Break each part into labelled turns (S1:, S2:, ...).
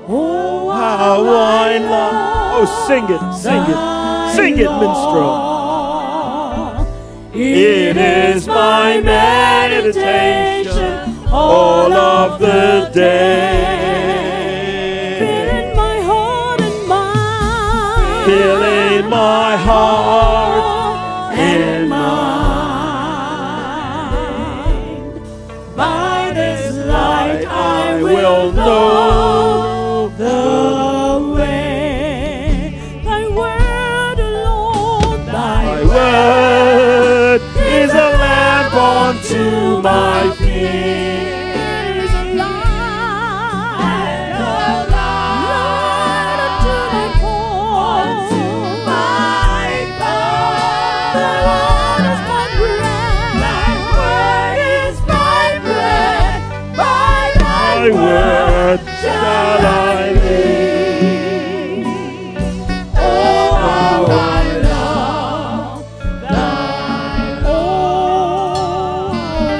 S1: Oh, how I love. Oh, sing it, sing it. Sing it, minstrel. It is my meditation all of the day.
S2: Filling my heart and mind.
S1: Filling my heart and mind.
S2: By this light I
S1: will know
S2: the way. Thy word alone, thy
S1: word is a lamp unto my feet.
S2: is a light, light unto my path. Thy word is my bread. Thy word is my bread. By
S1: Thy word shall I live.
S2: Oh, how I love thy Lord.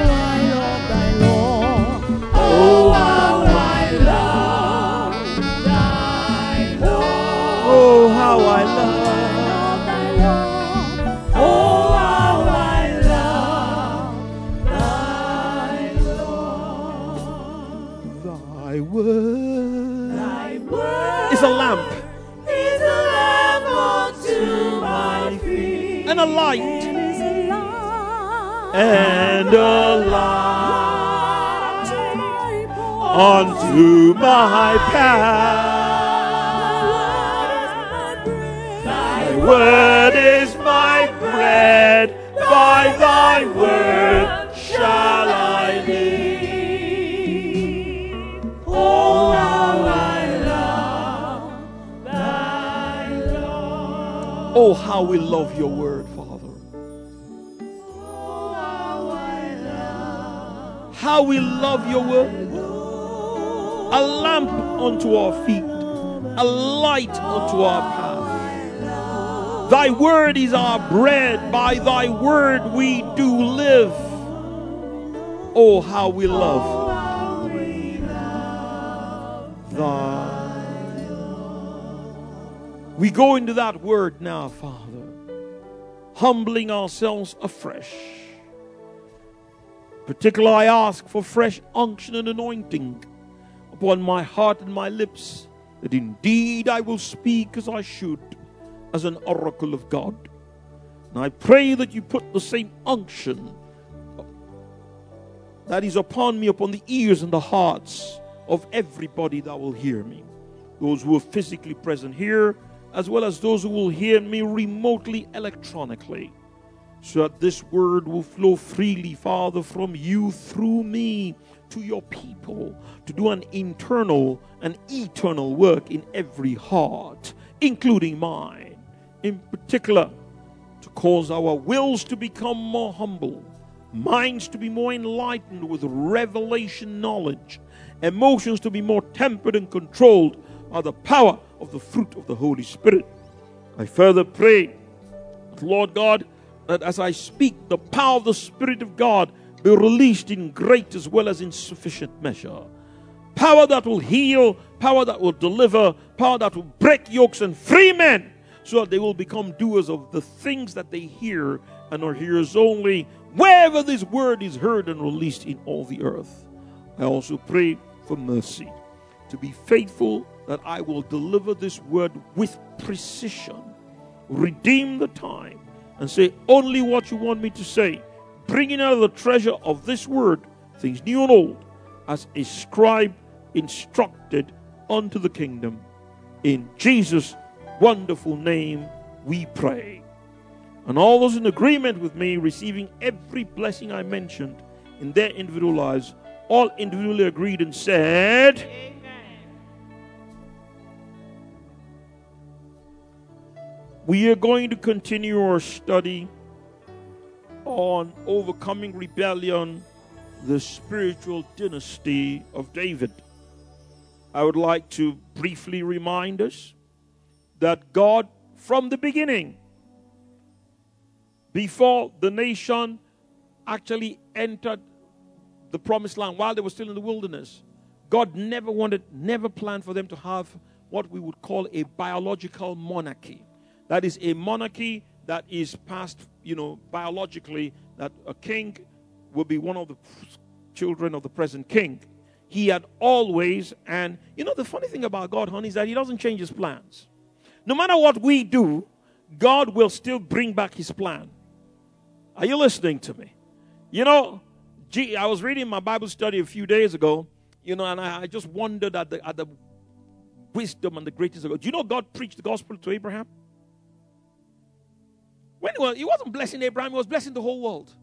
S2: Oh, how I love thy Lord.
S1: Oh, how I love
S2: thy Lord. Oh, how I love thy Lord.
S1: thy word.
S2: Thy word
S1: Is a lamp
S2: is a lamp unto my feet,
S1: and a light
S2: is a light
S1: and a light
S2: unto my
S1: unto my path.
S2: Thy
S1: Thy word is my bread, by thy word shall I live.
S2: Oh, how I love thy Lord.
S1: Oh, how we love your word, Father.
S2: Oh, how I love.
S1: How we love your word. A lamp unto our feet, a light unto our path. Thy word is our bread, by thy word we do live. Oh, how we love thy. We go into that word now, Father, humbling ourselves afresh. Particularly, I ask for fresh unction and anointing upon my heart and my lips, that indeed I will speak as I should, as an oracle of God. And I pray that you put the same unction that is upon me, upon the ears and the hearts of everybody that will hear me. Those who are physically present here, as well as those who will hear me remotely, electronically, so that this word will flow freely, Father, from you through me to your people, to do an internal and eternal work in every heart, including mine. In particular, to cause our wills to become more humble, minds to be more enlightened with revelation knowledge, emotions to be more tempered and controlled by the power of the fruit of the Holy Spirit. I further pray, Lord God, that as I speak, the power of the Spirit of God be released in great as well as in sufficient measure. Power that will heal, power that will deliver, power that will break yokes and free men, so that they will become doers of the things that they hear and are hearers only, wherever this word is heard and released in all the earth. I also pray for mercy, to be faithful, that I will deliver this word with precision, redeem the time, and say only what you want me to say, bringing out of the treasure of this word things new and old, as a scribe instructed unto the kingdom. In Jesus' wonderful name we pray. And all those in agreement with me, receiving every blessing I mentioned in their individual lives, all individually agreed and said, Amen. We are going to continue our study on overcoming rebellion, the spiritual dynasty of David. I would like to briefly remind us that God, from the beginning, before the nation actually entered the promised land, while they were still in the wilderness, God never planned for them to have what we would call a biological monarchy. That is a monarchy that is passed, biologically, that a king will be one of the children of the present king. He had always, and the funny thing about God, honey, is that he doesn't change his plans. No matter what we do, God will still bring back his plan. Are you listening to me? I was reading my Bible study a few days ago, and I just wondered at the wisdom and the greatness of God. Do you know God preached the gospel to Abraham? He wasn't blessing Abraham, he was blessing the whole world.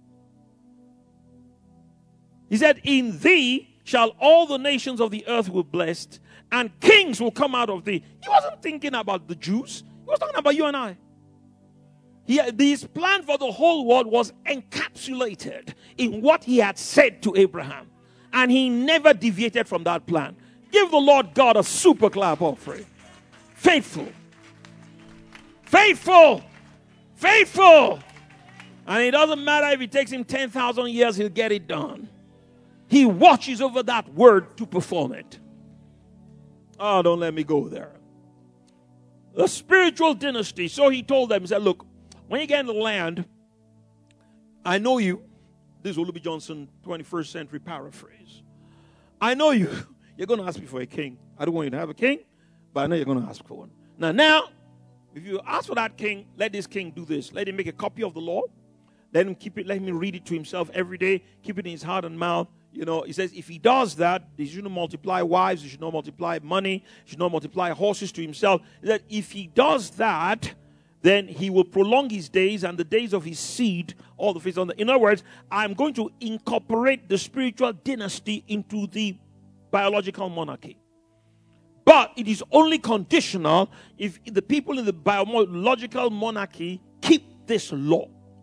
S1: He said, in thee shall all the nations of the earth be blessed, and kings will come out of thee. He wasn't thinking about the Jews. He was talking about you and I. His plan for the whole world was encapsulated in what he had said to Abraham. And he never deviated from that plan. Give the Lord God a super clap offering. Faithful. Faithful. Faithful. And it doesn't matter if it takes him 10,000 years, he'll get it done. He watches over that word to perform it. Oh, don't let me go there. The spiritual dynasty. So he told them, he said, look, when you get in the land, I know you. This is Olubi Johnson 21st century paraphrase. I know you. You're going to ask me for a king. I don't want you to have a king, but I know you're going to ask for one. Now, if you ask for that king, let this king do this. Let him make a copy of the law. Let him keep it. Let him read it to himself every day. Keep it in his heart and mouth. He says if he does that, he shouldn't multiply wives. He should not multiply money. He should not multiply horses to himself. That if he does that, then he will prolong his days and the days of his seed, all the face on the. In other words, I'm going to incorporate the spiritual dynasty into the biological monarchy. But it is only conditional if the people in the biological monarchy keep this law.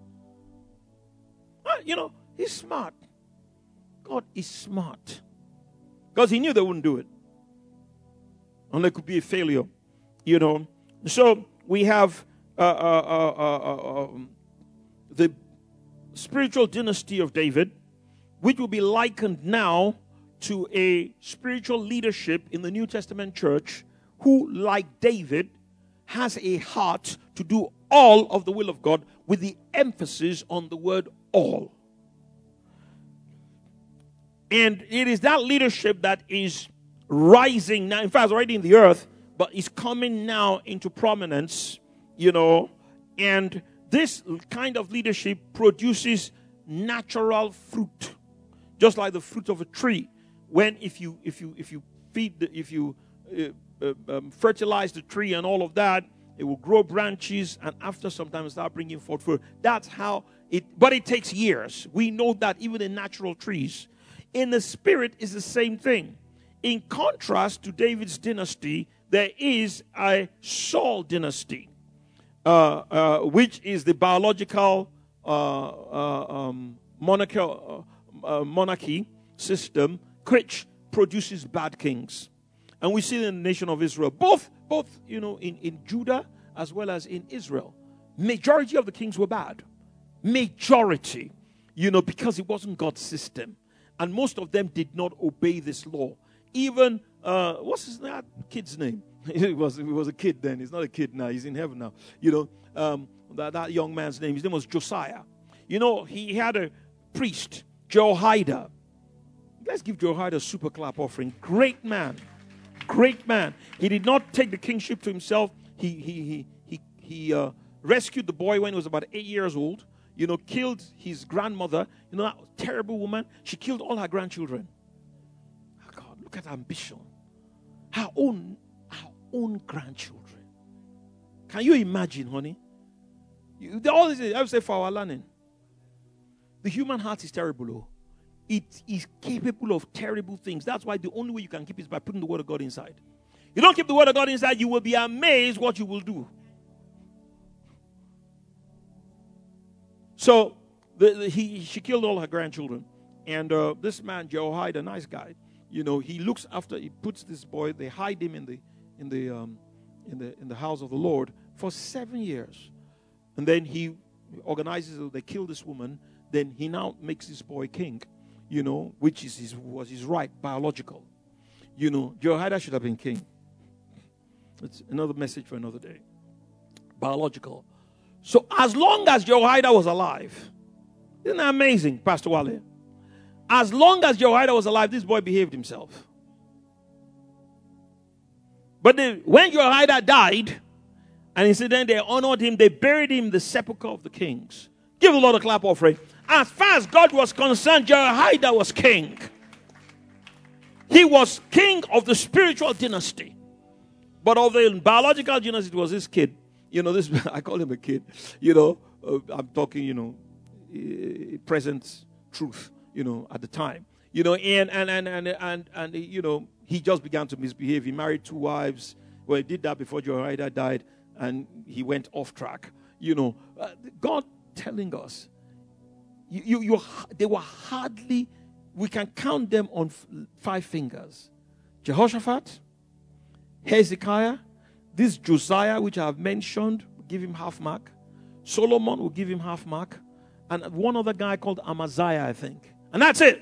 S1: He's smart. God is smart. Because he knew they wouldn't do it. And there could be a failure. So we have the spiritual dynasty of David, which will be likened now to a spiritual leadership in the New Testament church who, like David, has a heart to do all of the will of God with the emphasis on the word all. And it is that leadership that is rising now. In fact, it's already in the earth, but is coming now into prominence, and this kind of leadership produces natural fruit, just like the fruit of a tree. When if you fertilize the tree and all of that, it will grow branches, and after some time, start bringing forth fruit. That's how it. But it takes years. We know that even in natural trees. In the spirit is the same thing. In contrast to David's dynasty, there is a Saul dynasty, which is the biological monarchy system, which produces bad kings. And we see it in the nation of Israel, both in Judah as well as in Israel. Majority of the kings were bad. Majority, because it wasn't God's system. And most of them did not obey this law. Even, what's that kid's name? It was a kid then. He's not a kid now. He's in heaven now. That young man's name, his name was Josiah. He had a priest, Jehoiada. Let's give Jehoiada a super clap offering. Great man. Great man. He did not take the kingship to himself. He rescued the boy when he was about 8 years old. Killed his grandmother. That terrible woman. She killed all her grandchildren. Oh God, look at her ambition. Her own grandchildren. Can you imagine, honey? All this I would say for our learning. The human heart is terrible. Oh. It is capable of terrible things. That's why the only way you can keep it is by putting the word of God inside. You don't keep the word of God inside, you will be amazed what you will do. So she killed all her grandchildren, and this man Jehoiada, a nice guy, he looks after. He puts this boy. They hide him in the house of the Lord for 7 years, and then he organizes. They kill this woman. Then he now makes this boy king, which was his right, biological. Jehoiada should have been king. It's another message for another day. Biological. So as long as Jehoiada was alive, isn't that amazing, Pastor Wale? As long as Jehoiada was alive, this boy behaved himself. But when Jehoiada died, and incidentally they honored him, they buried him in the sepulchre of the kings. Give the Lord a clap offering. As far as God was concerned, Jehoiada was king. He was king of the spiritual dynasty. But of the biological dynasty, it was this kid. I call him a kid. I'm talking, present truth, at the time. And he just began to misbehave. He married 2 wives. Well, he did that before Jehoiada died, and he went off track. God telling us, they were hardly, we can count them on 5 fingers. Jehoshaphat, Hezekiah, this Josiah, which I have mentioned, give him half mark. Solomon will give him half mark. And one other guy called Amaziah, I think. And that's it.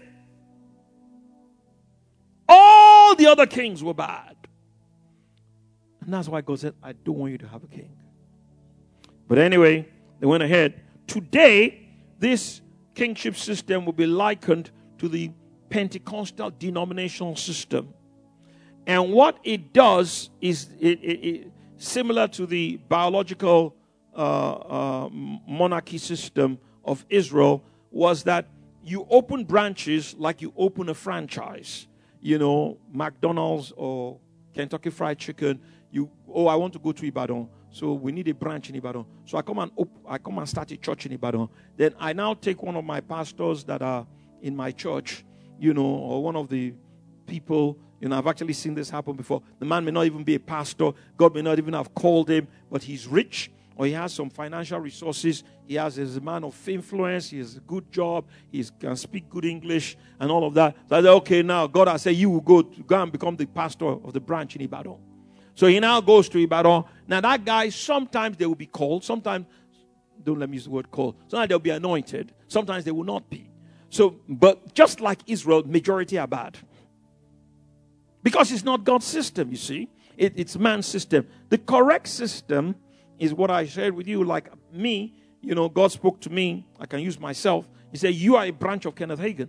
S1: All the other kings were bad. And that's why God said, I don't want you to have a king. But anyway, they went ahead. Today, this kingship system will be likened to the Pentecostal denominational system. And what it does is it similar to the biological monarchy system of Israel, was that you open branches like you open a franchise. McDonald's or Kentucky Fried Chicken. I want to go to Ibadan, so we need a branch in Ibadan. So I come and start a church in Ibadan. Then I now take one of my pastors that are in my church, or one of the people. I've actually seen this happen before. The man may not even be a pastor. God may not even have called him, but he's rich, or he has some financial resources. He's a man of influence. He has a good job. He can speak good English and all of that. So I said, okay, now God has said you will go and become the pastor of the branch in Ibadan. So he now goes to Ibadan. Now that guy, sometimes they will be called. Sometimes, don't let me use the word called. Sometimes they'll be anointed. Sometimes they will not be. So, but just like Israel, majority are bad. Because it's not God's system, you see. It's man's system. The correct system is what I shared with you. Like me, God spoke to me. I can use myself. He said, you are a branch of Kenneth Hagin.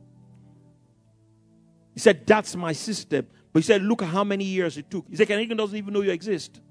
S1: He said, that's my system. But he said, look at how many years it took. He said, Kenneth Hagin doesn't even know you exist.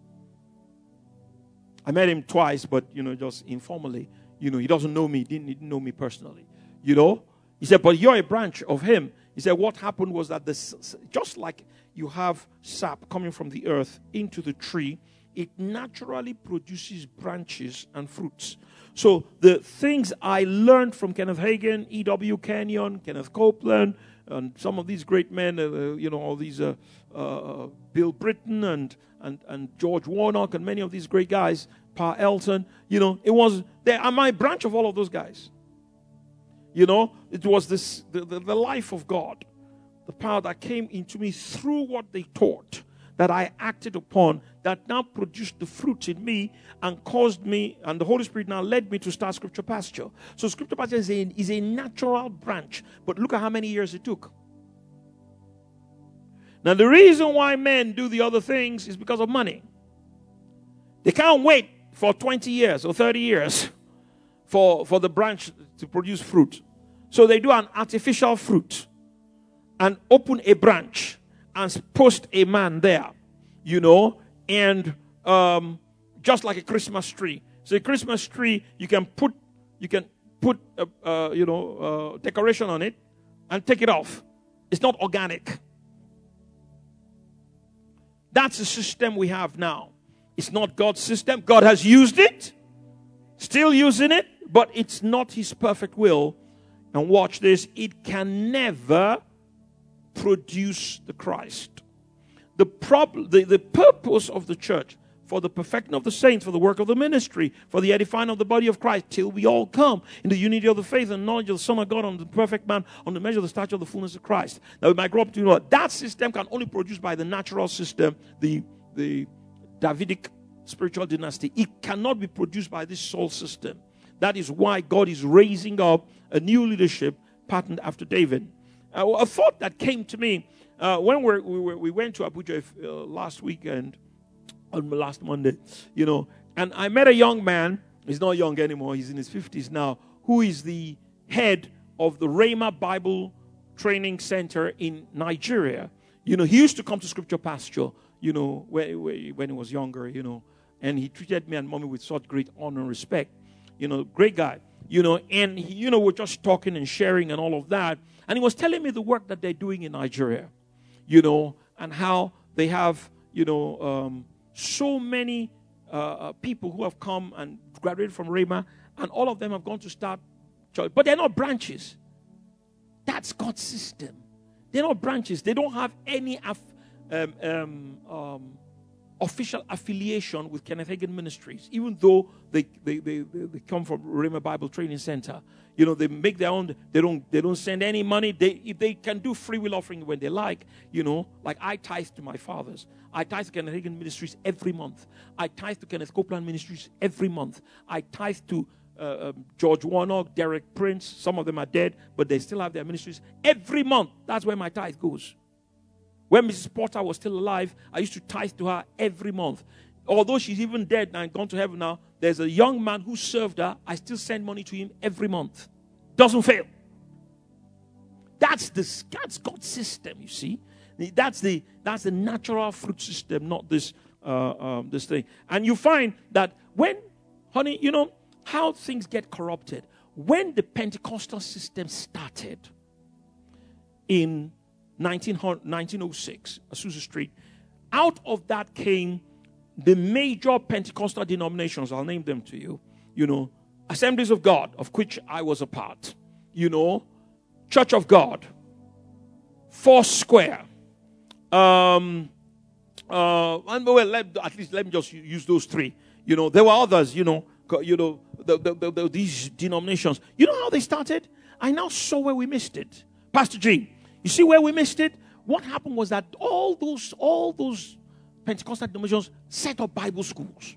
S1: I met him twice, but, just informally. He doesn't know me. He didn't know me personally. He said, but you're a branch of him. He said, what happened was that just like you have sap coming from the earth into the tree, it naturally produces branches and fruits. So the things I learned from Kenneth Hagin, E.W. Kenyon, Kenneth Copeland, and some of these great men, all these Bill Britton and George Warnock and many of these great guys, Pa Elton, it was, I'm a branch of all of those guys. It was the life of God, the power that came into me through what they taught, that I acted upon, that now produced the fruits in me and caused me, and the Holy Spirit now led me to start Scripture Pasture. So Scripture Pasture is a natural branch, but look at how many years it took. Now the reason why men do the other things is because of money. They can't wait for 20 years or 30 years for the branch to produce fruit. So they do an artificial fruit and open a branch and post a man there, and just like a Christmas tree. So a Christmas tree, you can put decoration on it and take it off. It's not organic. That's the system we have now. It's not God's system. God has used it, still using it, but it's not his perfect will. And watch this, it can never produce the Christ. The purpose of the church, for the perfecting of the saints, for the work of the ministry, for the edifying of the body of Christ, till we all come in the unity of the faith and knowledge of the Son of God, on the perfect man, on the measure of the stature of the fullness of Christ. Now we might grow up to that system can only produce by the natural system, the Davidic spiritual dynasty. It cannot be produced by this soul system. That is why God is raising up a new leadership patterned after David. A thought that came to me, when we went to Abuja last weekend, on last Monday, and I met a young man. He's not young anymore. He's in his 50s now, who is the head of the Rhema Bible Training Center in Nigeria. He used to come to Scripture Pasture, when he was younger, and he treated me and mommy with such great honor and respect. Great guy, and he, we're just talking and sharing and all of that. And he was telling me the work that they're doing in Nigeria, and how they have, so many people who have come and graduated from Rhema, and all of them have gone to start church. But they're not branches. That's God's system. They're not branches. They don't have any official affiliation with Kenneth Hagin Ministries, even though they come from Rhema Bible Training Center. They make their own. They don't send any money. They can do free will offering when they like. Like I tithe to my fathers. I tithe to Kenneth Hagin Ministries every month. I tithe to Kenneth Copeland Ministries every month. I tithe to George Warnock, Derek Prince. Some of them are dead, but they still have their ministries every month. That's where my tithe goes. When Mrs. Porter was still alive, I used to tithe to her every month. Although she's even dead and gone to heaven now, there's a young man who served her. I still send money to him every month. Doesn't fail. That's God's system, you see. That's the natural fruit system, not this thing. And you find that when, honey, how things get corrupted. When the Pentecostal system started in 1906, Azusa Street, out of that came the major Pentecostal denominations. I'll name them to you. Assemblies of God, of which I was a part. Church of God, Foursquare. And at least let me just use those three. There were others. These denominations. You know how they started? I now saw where we missed it, Pastor G. You see where we missed it? What happened was that all those Pentecostal denominations set up Bible schools.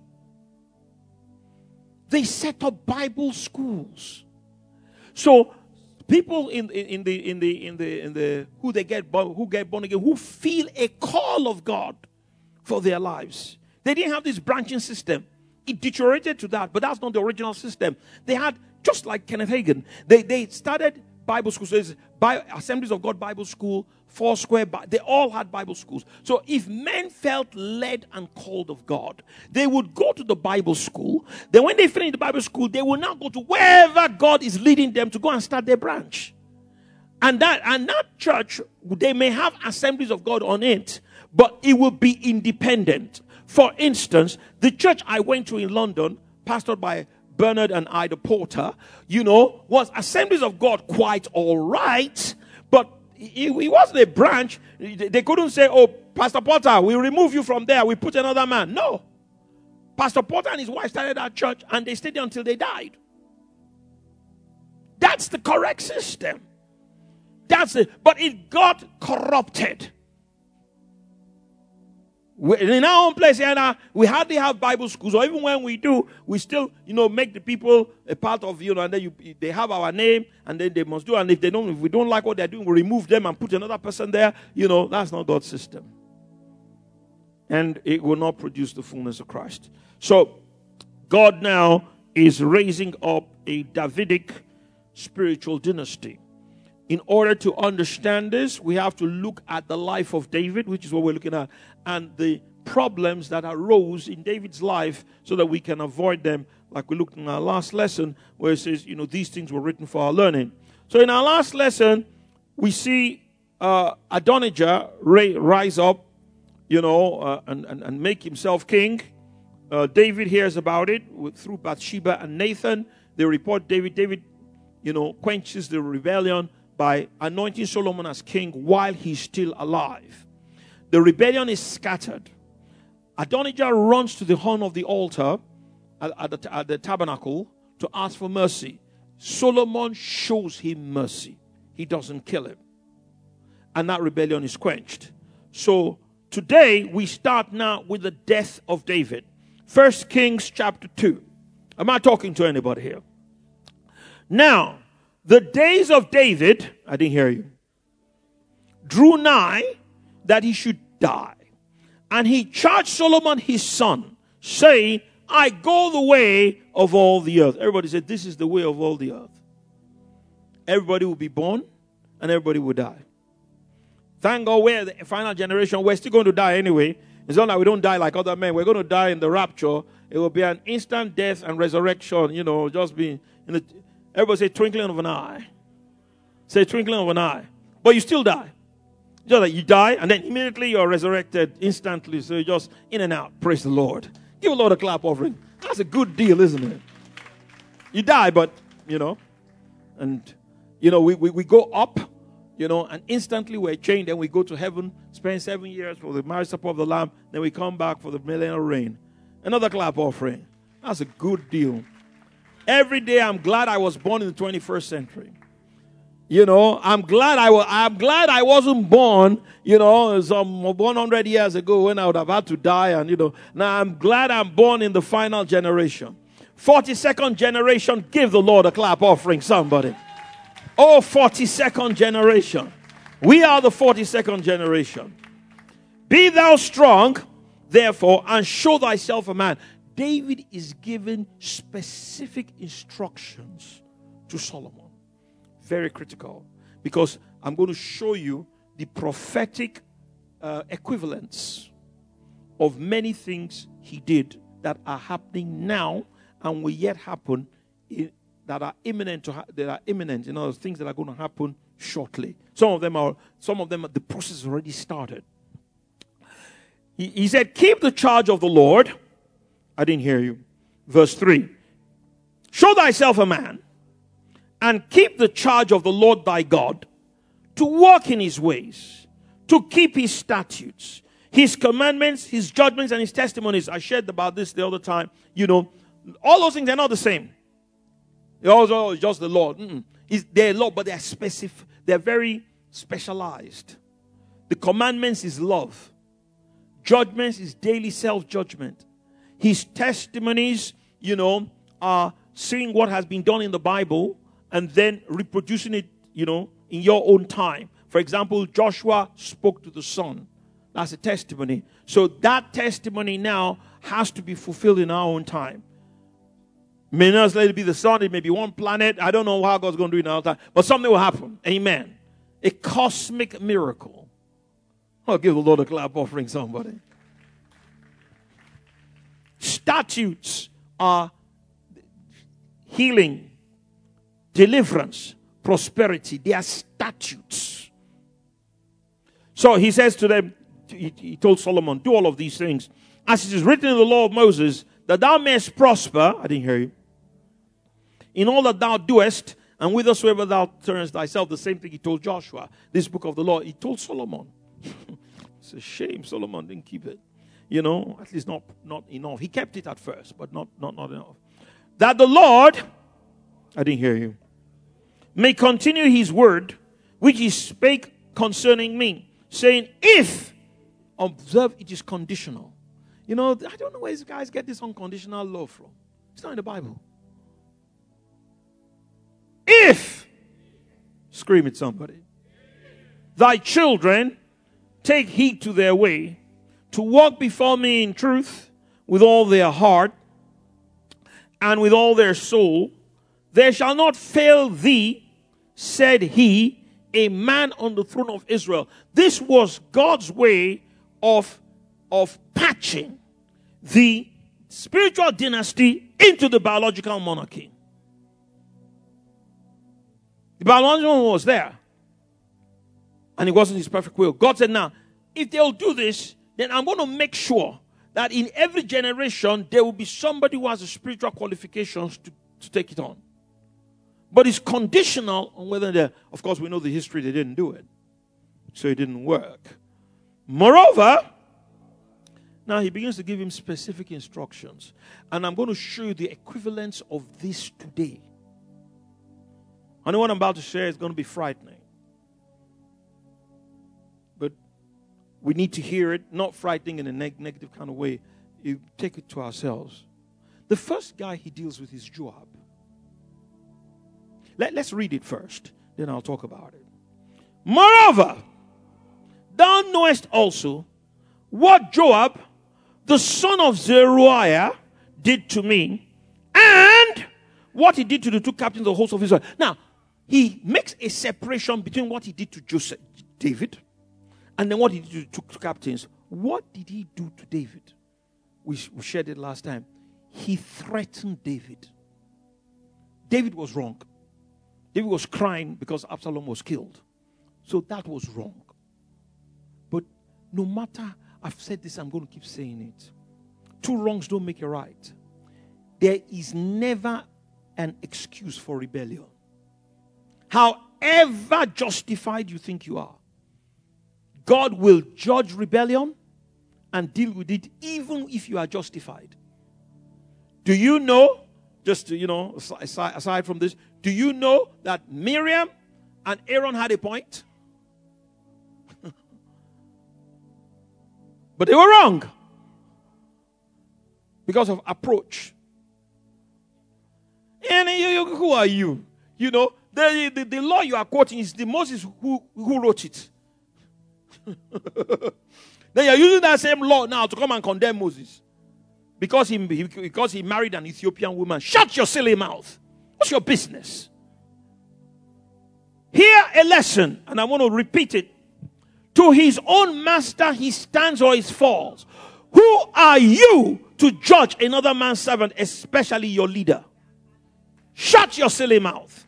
S1: They set up Bible schools. So people in the who get born again, who feel a call of God for their lives. They didn't have this branching system. It deteriorated to that, but that's not the original system. They had, just like Kenneth Hagin, they started Bible schools. So there's Assemblies of God Bible School, Foursquare, they all had Bible schools. So if men felt led and called of God, they would go to the Bible school. Then when they finish the Bible school, they will now go to wherever God is leading them to go and start their branch. And that church, they may have Assemblies of God on it, but it will be independent. For instance, the church I went to in London, pastored by Bernard and Ida Porter, was Assemblies of God quite all right, but it wasn't a branch. They couldn't say, oh, Pastor Porter, we remove you from there, we put another man. No. Pastor Porter and his wife started that church, and they stayed there until they died. That's the correct system. That's it. But it got corrupted. In our own place here, we hardly have Bible schools, or even when we do, we still, make the people a part of, and then they have our name, and then they must do. And if we don't like what they're doing, we remove them and put another person there. That's not God's system, and it will not produce the fullness of Christ. So, God now is raising up a Davidic spiritual dynasty. In order to understand this, we have to look at the life of David, which is what we're looking at, and the problems that arose in David's life so that we can avoid them, like we looked in our last lesson, where it says, these things were written for our learning. So in our last lesson, we see Adonijah rise up, and make himself king. David hears about it through Bathsheba and Nathan. They report David, quenches the rebellion by anointing Solomon as king while he's still alive. The rebellion is scattered. Adonijah runs to the horn of the altar at the tabernacle to ask for mercy. Solomon shows him mercy. He doesn't kill him. And that rebellion is quenched. So today we start now with the death of David. 1 Kings chapter 2. Am I talking to anybody here? Now, the days of David, I didn't hear you, drew nigh, that he should die. And he charged Solomon his son, saying, I go the way of all the earth. Everybody said, this is the way of all the earth. Everybody will be born and everybody will die. Thank God we're the final generation. We're still going to die anyway. It's not like we don't die like other men. We're going to die in the rapture. It will be an instant death and resurrection. Just be in the... Everybody say twinkling of an eye. Say twinkling of an eye. But you still die. Just like you die and then immediately you're resurrected instantly. So you're just in and out. Praise the Lord. Give a Lord a clap offering. That's a good deal, isn't it? You die, but, and, we go up, and instantly we're changed. Then we go to heaven, spend 7 years for the marriage supper of the Lamb. Then we come back for the millennial reign. Another clap offering. That's a good deal. Every day I'm glad I was born in the 21st century. I'm glad I wasn't born, some 100 years ago when I would have had to die. And, now I'm glad I'm born in the final generation. 42nd generation, give the Lord a clap offering, somebody. Oh, 42nd generation. We are the 42nd generation. Be thou strong, therefore, and show thyself a man. David is given specific instructions to Solomon. Very critical, because I'm going to show you the prophetic equivalents of many things he did that are happening now and will yet happen, that are imminent. Things that are going to happen shortly. Some of them the process has already started. He said, keep the charge of the Lord. I didn't hear you. Verse 3. Show thyself a man, and keep the charge of the Lord thy God, to walk in his ways, to keep his statutes, his commandments, his judgments, and his testimonies. I shared about this the other time. All those things are not the same. They're also just the Lord. They're law, but they're specific. They're very specialized. The commandments is love. Judgments is daily self-judgment. His testimonies, are seeing what has been done in the Bible and then reproducing it, in your own time. For example, Joshua spoke to the sun. That's a testimony. So that testimony now has to be fulfilled in our own time. May not let it be the sun. It may be one planet. I don't know how God's going to do it in our time. But something will happen. Amen. A cosmic miracle. I'll give the Lord a clap offering, somebody. Statutes are healing, deliverance, prosperity. They are statutes. So he says to them, he told Solomon, do all of these things, as it is written in the law of Moses, that thou mayest prosper. I didn't hear you. In all that thou doest, and whithersoever thou turnest thyself. The same thing he told Joshua. This book of the law, he told Solomon. It's a shame Solomon didn't keep it. At least not enough. He kept it at first, but not enough. That the Lord, I didn't hear you, may continue his word, which he spake concerning me, saying, if, observe, it is conditional. I don't know where these guys get this unconditional love from. It's not in the Bible. If, scream at somebody, thy children take heed to their way, to walk before me in truth with all their heart and with all their soul, there shall not fail thee, said he, a man on the throne of Israel. This was God's way of patching the spiritual dynasty into the biological monarchy. The biological one was there, and it wasn't his perfect will. God said, now, if they'll do this, then I'm going to make sure that in every generation, there will be somebody who has the spiritual qualifications to take it on. But it's conditional on whether of course, we know the history, they didn't do it. So it didn't work. Moreover, now he begins to give him specific instructions. And I'm going to show you the equivalence of this today. I know what I'm about to share is going to be frightening. But we need to hear it, not frightening in a negative kind of way. You take it to ourselves. The first guy he deals with is Joab. Let's read it first, then I'll talk about it. Moreover, thou knowest also what Joab, the son of Zeruiah, did to me, and what he did to the two captains of the host of Israel. Now, he makes a separation between what he did to David and then what he did to the two captains. What did he do to David? We shared it last time. He threatened David. David was wrong. David was crying because Absalom was killed. So that was wrong. But no matter, I've said this, I'm going to keep saying it. Two wrongs don't make a right. There is never an excuse for rebellion. However justified you think you are, God will judge rebellion and deal with it even if you are justified. Do you know, just to, aside from this, do you know that Miriam and Aaron had a point? But they were wrong because of approach. And who are you? You know, the law you are quoting is the Moses who wrote it. Then you're using that same law now to come and condemn Moses because he married an Ethiopian woman. Shut your silly mouth. What's your business? Hear a lesson, and I want to repeat it. To his own master he stands or he falls. Who are you to judge another man's servant, especially your leader? Shut your silly mouth.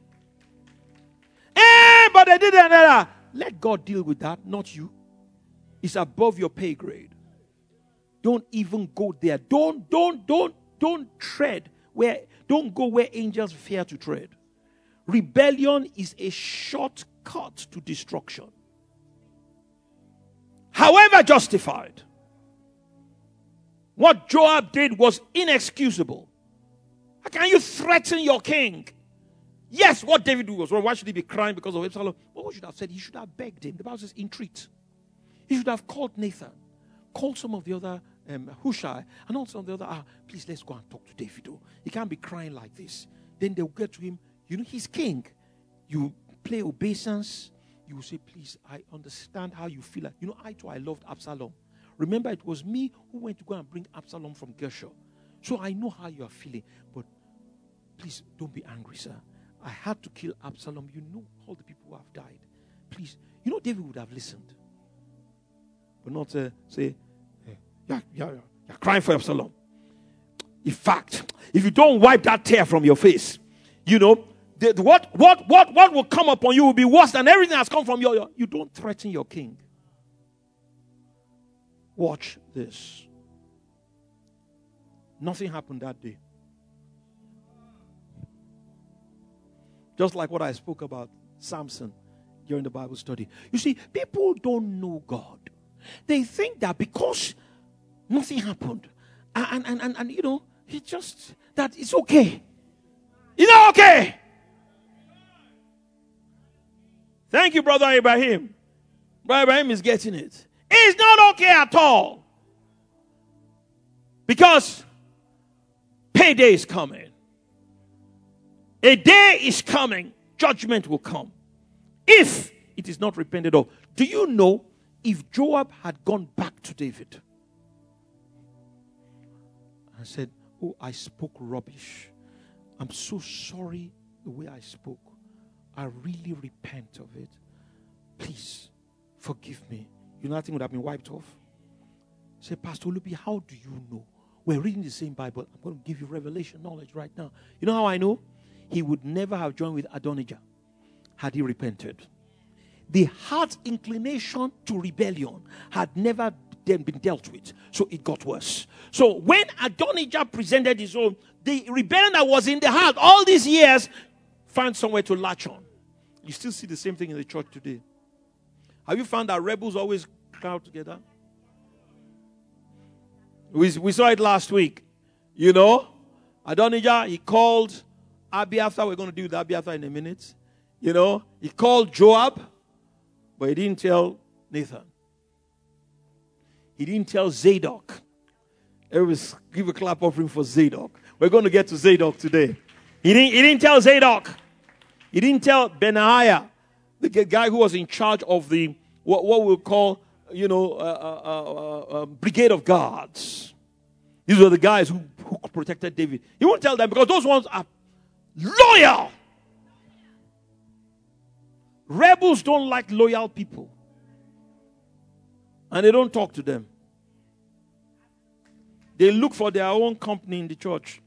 S1: But they did that. Let God deal with that, not you. It's above your pay grade. Don't even go there. Don't tread where, don't go where angels fear to tread. Rebellion is a shortcut to destruction. However justified, what Joab did was inexcusable. How can you threaten your king? Yes, what David did was wrong. Why should he be crying because of Absalom? Well, what should have said? He should have begged him. The Bible says, entreat. He should have called Nathan, called some of the other Hushai, and also the other, please, let's go and talk to David. Oh. He can't be crying like this. Then they'll get to him. You know, he's king. You play obeisance. You will say, please, I understand how you feel. You know, I loved Absalom. Remember, it was me who went to go and bring Absalom from Geshur. So I know how you are feeling. But please, don't be angry, sir. I had to kill Absalom. You know all the people who have died. Please, you know David would have listened. But not say, you're crying for Absalom. In fact, if you don't wipe that tear from your face, you know, what will come upon you will be worse than everything that's come from your. You don't threaten your king. Watch this. Nothing happened that day. Just like what I spoke about Samson during the Bible study. You see, people don't know God. They think that because nothing happened, and you know, it's just that it's okay. It's not okay. Thank you, Brother Abraham. Brother Abraham is getting it. It's not okay at all. Because payday is coming. A day is coming. Judgment will come. If it is not repented of. Do you know if Joab had gone back to David and said, oh, I spoke rubbish. I'm so sorry the way I spoke. I really repent of it. Please, forgive me. You know, that thing would have been wiped off. Say, Pastor Olubi, how do you know? We're reading the same Bible. I'm going to give you revelation knowledge right now. You know how I know? He would never have joined with Adonijah had he repented. The heart's inclination to rebellion had never then been dealt with. So it got worse. So when Adonijah presented his own, the rebellion that was in the heart all these years found somewhere to latch on. You still see the same thing in the church today. Have you found that rebels always crowd together? We saw it last week. You know, Adonijah, he called Abiathar. We're going to deal with Abiathar in a minute. You know, he called Joab, but he didn't tell Nathan. He didn't tell Zadok. Everybody give a clap offering for Zadok. We're going to get to Zadok today. He didn't tell Zadok. He didn't tell Benaiah, the guy who was in charge of the what we'll call, brigade of guards. These were the guys who protected David. He won't tell them because those ones are loyal. Rebels don't like loyal people. And they don't talk to them. They look for their own company in the church.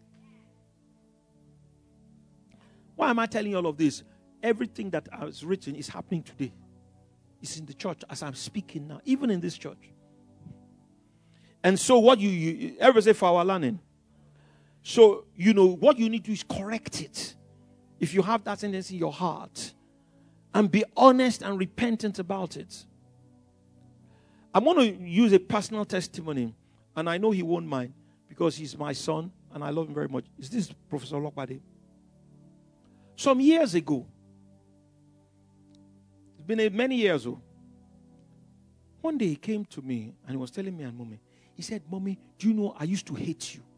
S1: Why am I telling you all of this? Everything that I was written is happening today. It's in the church as I'm speaking now, even in this church. And so what you everybody say for our learning. So, what you need to do is correct it. If you have that tendency in your heart. And be honest and repentant about it. I'm going to use a personal testimony. And I know he won't mind. Because he's my son. And I love him very much. Is this Professor Olokbade? Some years ago. It's been many years ago. One day he came to me. And he was telling me and Mommy. He said, Mommy, do you know I used to hate you?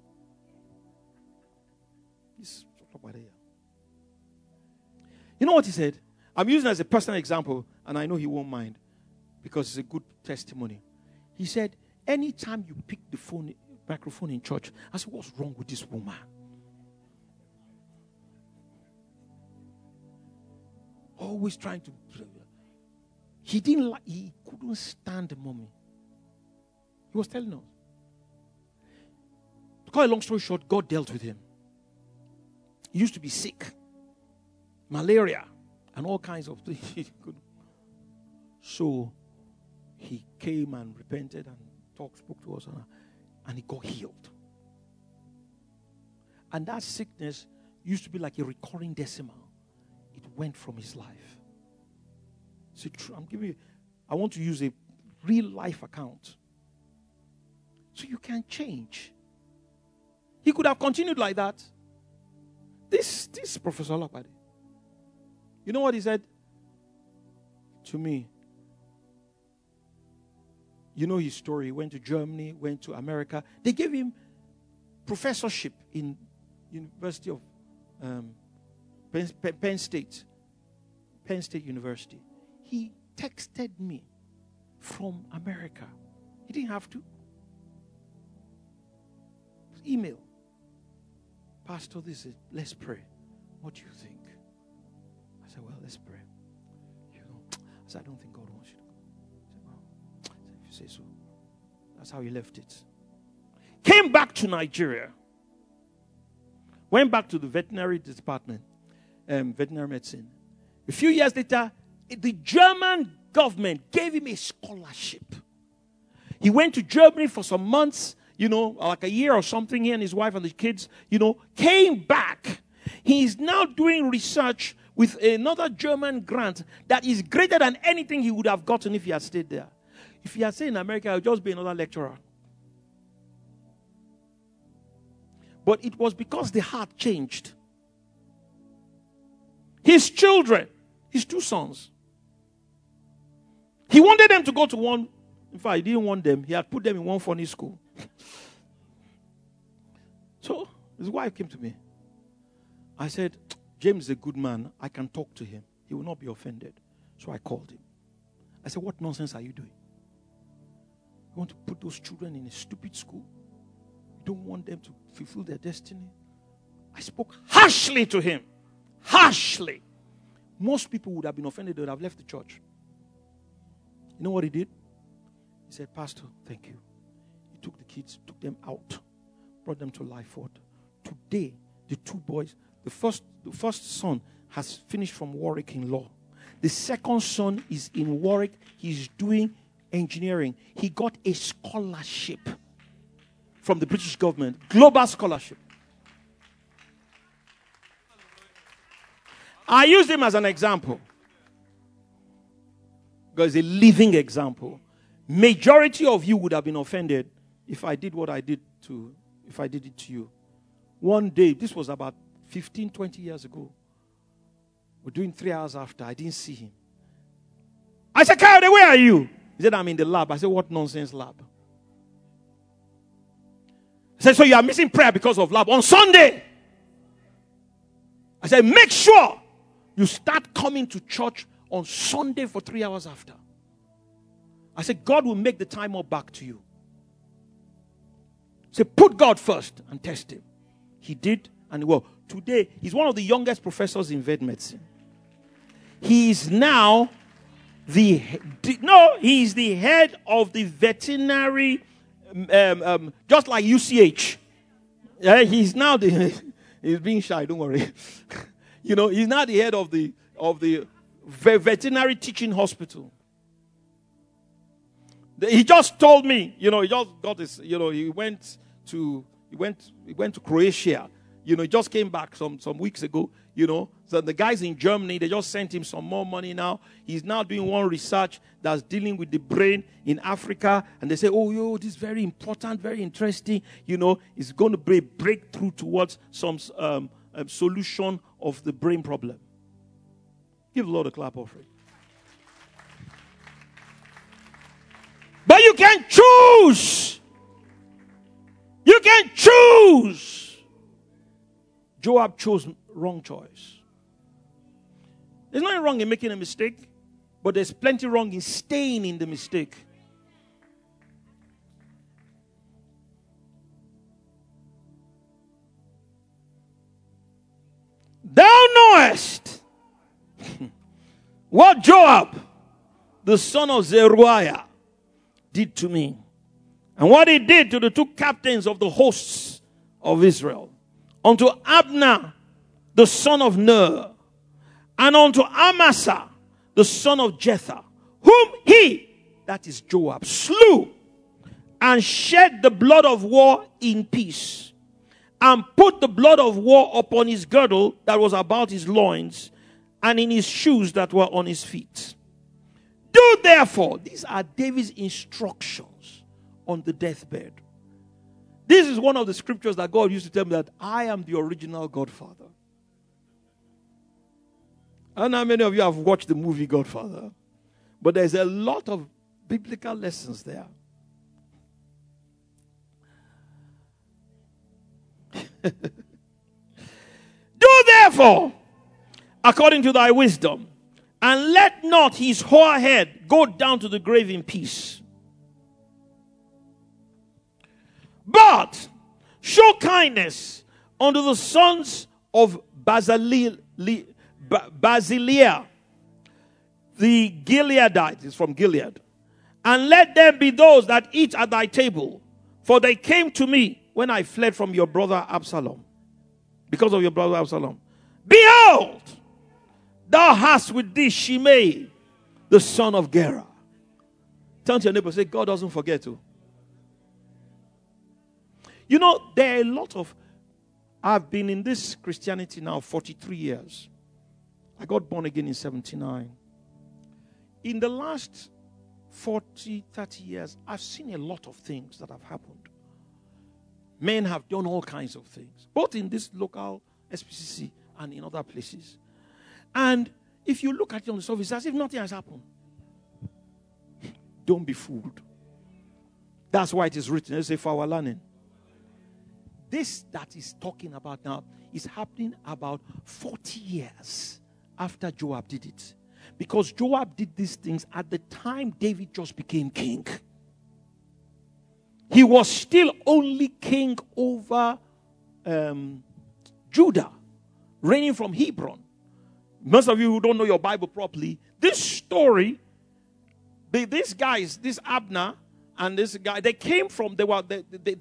S1: You know what he said? I'm using it as a personal example, and I know he won't mind because it's a good testimony. He said, anytime you pick the microphone in church, I said, what's wrong with this woman? Always trying to. He couldn't stand the Mommy. He was telling us. To cut a long story short, God dealt with him. He used to be sick. Malaria. And all kinds of things. So he came and repented and spoke to us, and he got healed. And that sickness used to be like a recurring decimal. It went from his life. So I want to use a real life account. So you can change. He could have continued like that. This Professor Olokbade. You know what he said to me? You know his story. He went to Germany, went to America. They gave him professorship in University of Penn State University. He texted me from America. He didn't have to. Email. Pastor, let's pray. What do you think? I said, well, let's pray. I said, I don't think God wants you to go. I said, well, if you say so. That's how he left it. Came back to Nigeria. Went back to the veterinary department, veterinary medicine. A few years later, the German government gave him a scholarship. He went to Germany for some months, like a year or something, he and his wife and the kids, came back. He is now doing research with another German grant that is greater than anything he would have gotten if he had stayed there. If he had stayed in America, he would just be another lecturer. But it was because the heart changed. His children, his two sons, he wanted them to go to one. In fact, he didn't want them. He had put them in one funny school. So his wife came to me. I said, James is a good man. I can talk to him. He will not be offended. So I called him. I said, what nonsense are you doing? You want to put those children in a stupid school? You don't want them to fulfill their destiny? I spoke harshly to him. Harshly. Most people would have been offended. They would have left the church. You know what he did? He said, Pastor, thank you. He took the kids, took them out, brought them to Lyford. Today, the two boys, the first son has finished from Warwick in law. The second son is in Warwick. He's doing engineering. He got a scholarship from the British government, global scholarship. I used him as an example because it's a living example. Majority of you would have been offended if I did what I did if I did it to you. One day, this was about 15, 20 years ago. We're doing 3 hours after. I didn't see him. I said, Kayode, where are you? He said, I'm in the lab. I said, what nonsense lab? I said, so you are missing prayer because of lab on Sunday? I said, make sure you start coming to church on Sunday for 3 hours after. I said, God will make the time up back to you. Say, put God first and test him. He did, and well, today, he's one of the youngest professors in vet medicine. He is now he's the head of the veterinary, just like UCH. Yeah, he's now he's being shy, don't worry. He's now the head of the veterinary teaching hospital. He just told me, he just got this, he went to Croatia. He just came back some weeks ago, So the guys in Germany, they just sent him some more money now. He's now doing one research that's dealing with the brain in Africa. And they say, this is very important, very interesting. It's going to be a breakthrough towards some solution of the brain problem. Give the Lord a clap offering. But you can choose. You can choose. Joab chose wrong choice. There's nothing wrong in making a mistake, but there's plenty wrong in staying in the mistake. Thou knowest what Joab, the son of Zeruiah, did to me, and what he did to the two captains of the hosts of Israel, unto Abner, the son of Ner, and unto Amasa, the son of Jether, whom he, that is Joab, slew, and shed the blood of war in peace, and put the blood of war upon his girdle that was about his loins, and in his shoes that were on his feet. Do therefore, these are David's instructions on the deathbed. This is one of the scriptures that God used to tell me that I am the original Godfather. I don't know how many of you have watched the movie Godfather, but there's a lot of biblical lessons there. Do therefore according to thy wisdom, and let not his hoar head go down to the grave in peace. But show kindness unto the sons of Bazilia, the Gileadite, is from Gilead, and let them be those that eat at thy table, for they came to me when I fled from your brother Absalom, because of your brother Absalom. Behold, thou hast with thee Shimei, the son of Gera. Turn to your neighbor and say, God doesn't forget to. You know, there are a lot of... I've been in this Christianity now 43 years. I got born again in 79. In the last 40, 30 years, I've seen a lot of things that have happened. Men have done all kinds of things, both in this local SPCC and in other places. And if you look at it on the surface, it's as if nothing has happened. Don't be fooled. That's why it is written. Let's say for our learning. This that is talking about now is happening about 40 years after Joab did it. Because Joab did these things at the time David just became king. He was still only king over Judah, reigning from Hebron. Most of you who don't know your Bible properly, this story, these guys, this Abner and this guy, they came from, they were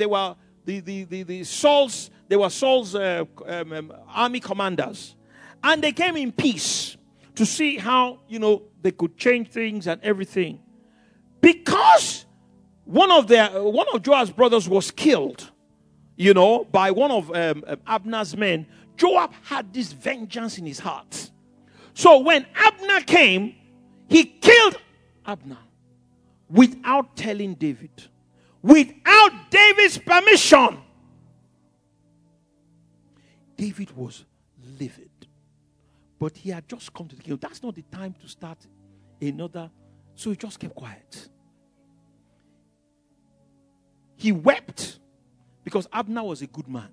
S1: Saul's army commanders, and they came in peace to see how, they could change things and everything. Because one of Joab's brothers was killed, by one of Abner's men, Joab had this vengeance in his heart. So when Abner came, he killed Abner without telling David. Without David's permission. David was livid. But he had just come to the kill. That's not the time to start another. So he just kept quiet. He wept because Abner was a good man.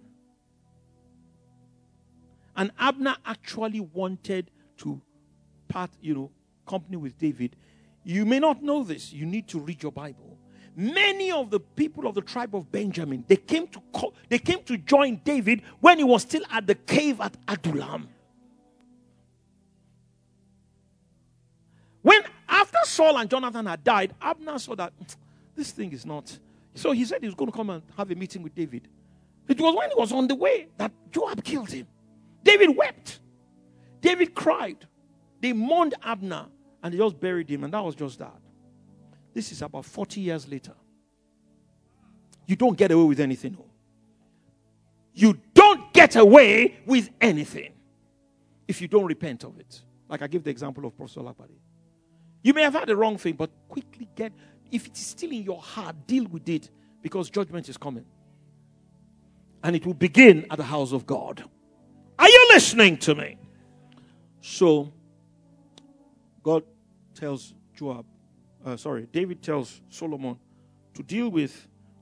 S1: And Abner actually wanted to part, company with David. You may not know this. You need to read your Bible. Many of the people of the tribe of Benjamin, they came to join David when he was still at the cave at Adullam. When after Saul and Jonathan had died, Abner saw that this thing is not. So he said he was going to come and have a meeting with David. It was when he was on the way that Joab killed him. David wept. David cried. They mourned Abner and they just buried him, and that was just that. This is about 40 years later. You don't get away with anything. You don't get away with anything if you don't repent of it. Like I give the example of Professor Lapade. You may have had the wrong thing, but quickly if it is still in your heart, deal with it, because judgment is coming. And it will begin at the house of God. Are you listening to me? So, God tells David tells Solomon to deal with,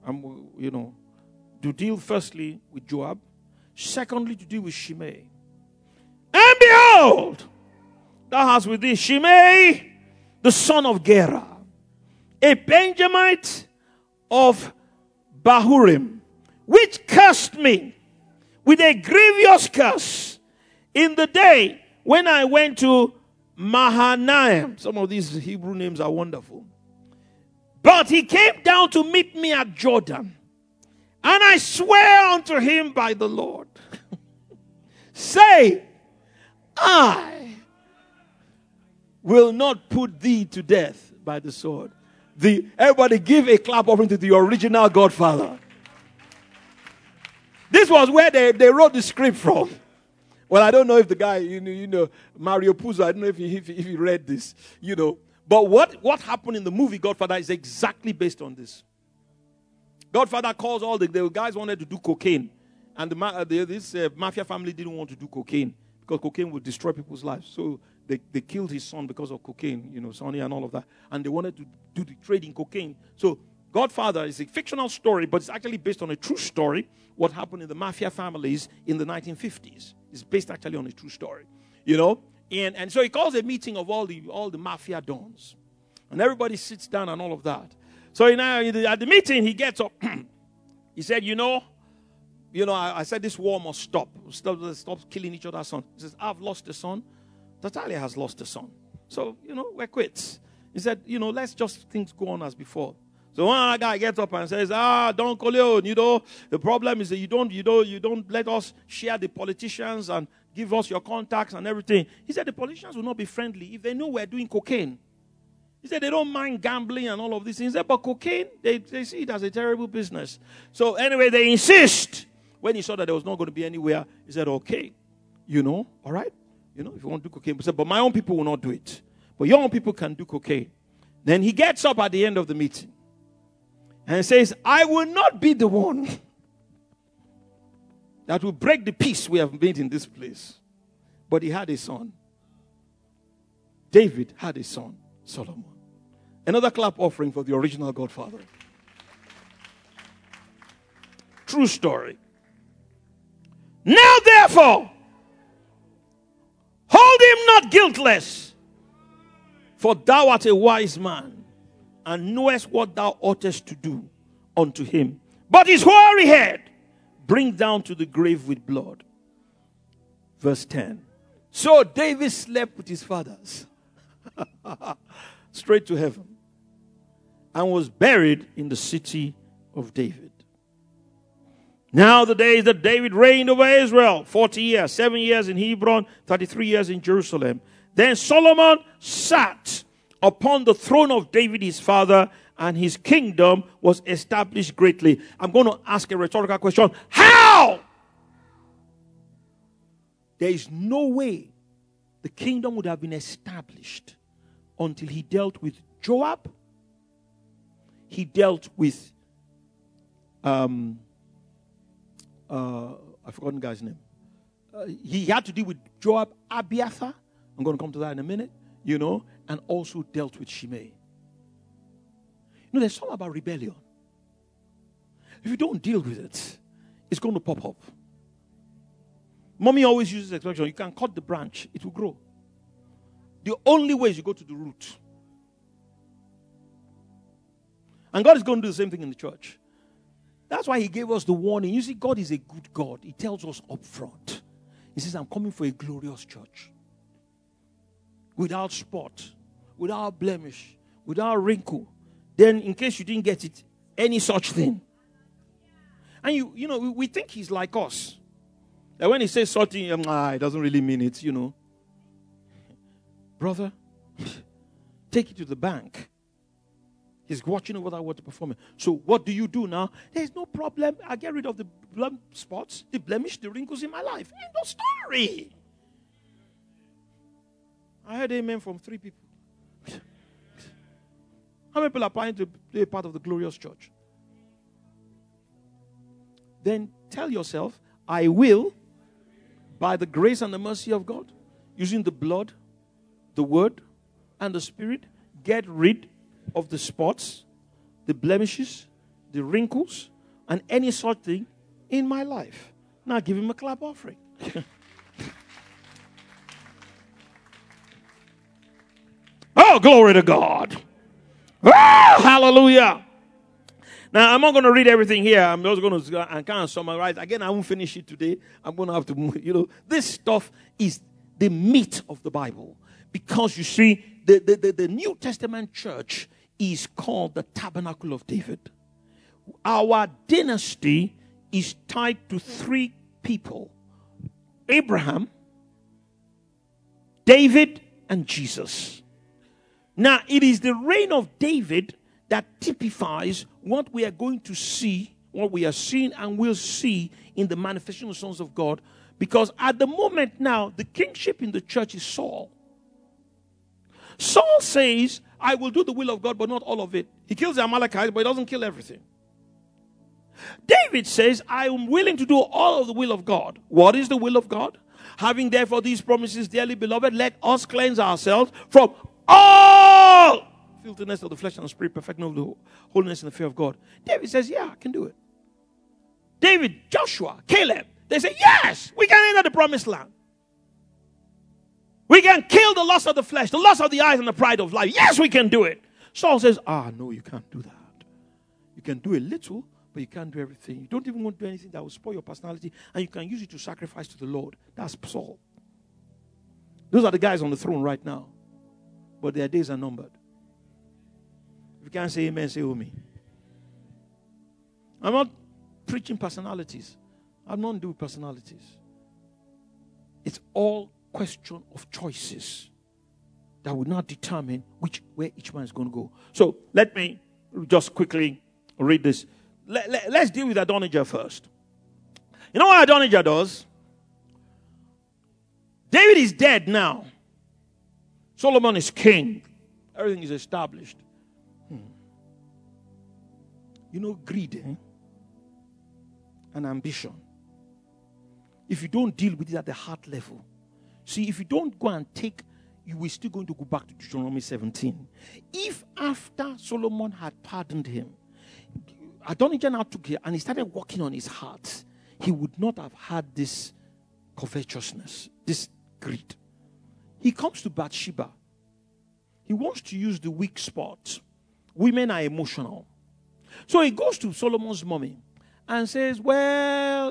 S1: to deal firstly with Joab, secondly to deal with Shimei. And behold, thou hast with thee Shimei, the son of Gera, a Benjamite of Bahurim, which cursed me with a grievous curse in the day when I went to Mahanaim. Some of these Hebrew names are wonderful. But he came down to meet me at Jordan, and I swear unto him by the Lord, say, I will not put thee to death by the sword. Everybody give a clap offering to the original Godfather. This was where they wrote the script from. Well, I don't know if the guy, Mario Puzo, I don't know if he read this, But what happened in the movie Godfather is exactly based on this. Godfather calls all the guys wanted to do cocaine. And this mafia family didn't want to do cocaine because cocaine would destroy people's lives. So they killed his son because of cocaine, Sonny and all of that. And they wanted to do the trade in cocaine. So Godfather is a fictional story, but it's actually based on a true story. What happened in the mafia families in the 1950s is based actually on a true story, And so he calls a meeting of all the mafia dons, and everybody sits down and all of that. So at the meeting, he gets up. He said, I said this war must stop. Stop killing each other's son. He says, I've lost a son. Natalia has lost a son. So, we're quits. He said, let's just things go on as before. So one guy gets up and says, Don Corleone, the problem is that you don't let us share the politicians and give us your contacts and everything. He said the politicians will not be friendly if they know we're doing cocaine. He said they don't mind gambling and all of these things. He said, but cocaine, they see it as a terrible business. So anyway, they insist. When he saw that there was not going to be anywhere, he said, okay, all right, if you want to do cocaine. He said, but my own people will not do it. But your own people can do cocaine. Then he gets up at the end of the meeting and says, I will not be the one that will break the peace we have made in this place. But he had a son. David had a son, Solomon. Another clap offering for the original Godfather. True story. Now therefore, hold him not guiltless, for thou art a wise man, and knowest what thou oughtest to do unto him. But his hoary head bring down to the grave with blood. Verse 10. So David slept with his fathers, straight to heaven, and was buried in the city of David. Now the days that David reigned over Israel, 40 years, 7 years in Hebron, 33 years in Jerusalem. Then Solomon sat upon the throne of David his father, and his kingdom was established greatly. I'm going to ask a rhetorical question. How? There is no way the kingdom would have been established until he dealt with Joab. He dealt with I've forgotten the guy's name. He had to deal with Joab, Abiathar. I'm going to come to that in a minute. And also dealt with Shimei. There's something about rebellion. If you don't deal with it, it's going to pop up. Mommy always uses the expression, you can cut the branch, it will grow. The only way is you go to the root. And God is going to do the same thing in the church. That's why he gave us the warning. You see, God is a good God. He tells us up front. He says, I'm coming for a glorious church. Without spot, without blemish, without wrinkle. Then, in case you didn't get it, any such thing. And you know, we think he's like us. That when he says something, it doesn't really mean it, you know. Brother, take it to the bank. He's watching over that word to perform it. So what do you do now? There's no problem. I get rid of the spots, the blemish, the wrinkles in my life. End of story. I heard amen from 3 people. How many people are planning to be a part of the glorious church? Then tell yourself, I will, by the grace and the mercy of God, using the blood, the word, and the spirit, get rid of the spots, the blemishes, the wrinkles, and any sort of thing in my life. Now give him a clap offering. Oh, glory to God. Oh, hallelujah. Now, I'm not going to read everything here. I'm just going to kind of summarize. Again, I won't finish it today. I'm going to have to, this stuff is the meat of the Bible. Because you see, the New Testament church is called the Tabernacle of David. Our dynasty is tied to 3 people: Abraham, David, and Jesus. Now, it is the reign of David that typifies what we are going to see, what we are seeing and will see in the manifestation of the sons of God. Because at the moment now, the kingship in the church is Saul. Saul says, I will do the will of God, but not all of it. He kills the Amalekites, but he doesn't kill everything. David says, I am willing to do all of the will of God. What is the will of God? Having therefore these promises, dearly beloved, let us cleanse ourselves from all filthiness of the flesh and the spirit, perfecting of the holiness and the fear of God. David says, yeah, I can do it. David, Joshua, Caleb, they say, yes, we can enter the promised land. We can kill the lust of the flesh, the lust of the eyes, and the pride of life. Yes, we can do it. Saul says, no, you can't do that. You can do a little, but you can't do everything. You don't even want to do anything that will spoil your personality, and you can use it to sacrifice to the Lord. That's Saul. Those are the guys on the throne right now. But their days are numbered. If you can't say amen, say me. I'm not preaching personalities. I'm not doing personalities. It's all question of choices that will not determine where each one is going to go. So let me just quickly read this. Let's deal with Adonijah first. You know what Adonijah does? David is dead now. Solomon is king. Everything is established. Greed and ambition. If you don't deal with it at the heart level. See, if you don't go and take, you will still going to go back to Deuteronomy 17. If after Solomon had pardoned him, Adonijah now took it and he started working on his heart, he would not have had this covetousness, this greed. He comes to Bathsheba. He wants to use the weak spot. Women are emotional. So he goes to Solomon's mommy and says, well,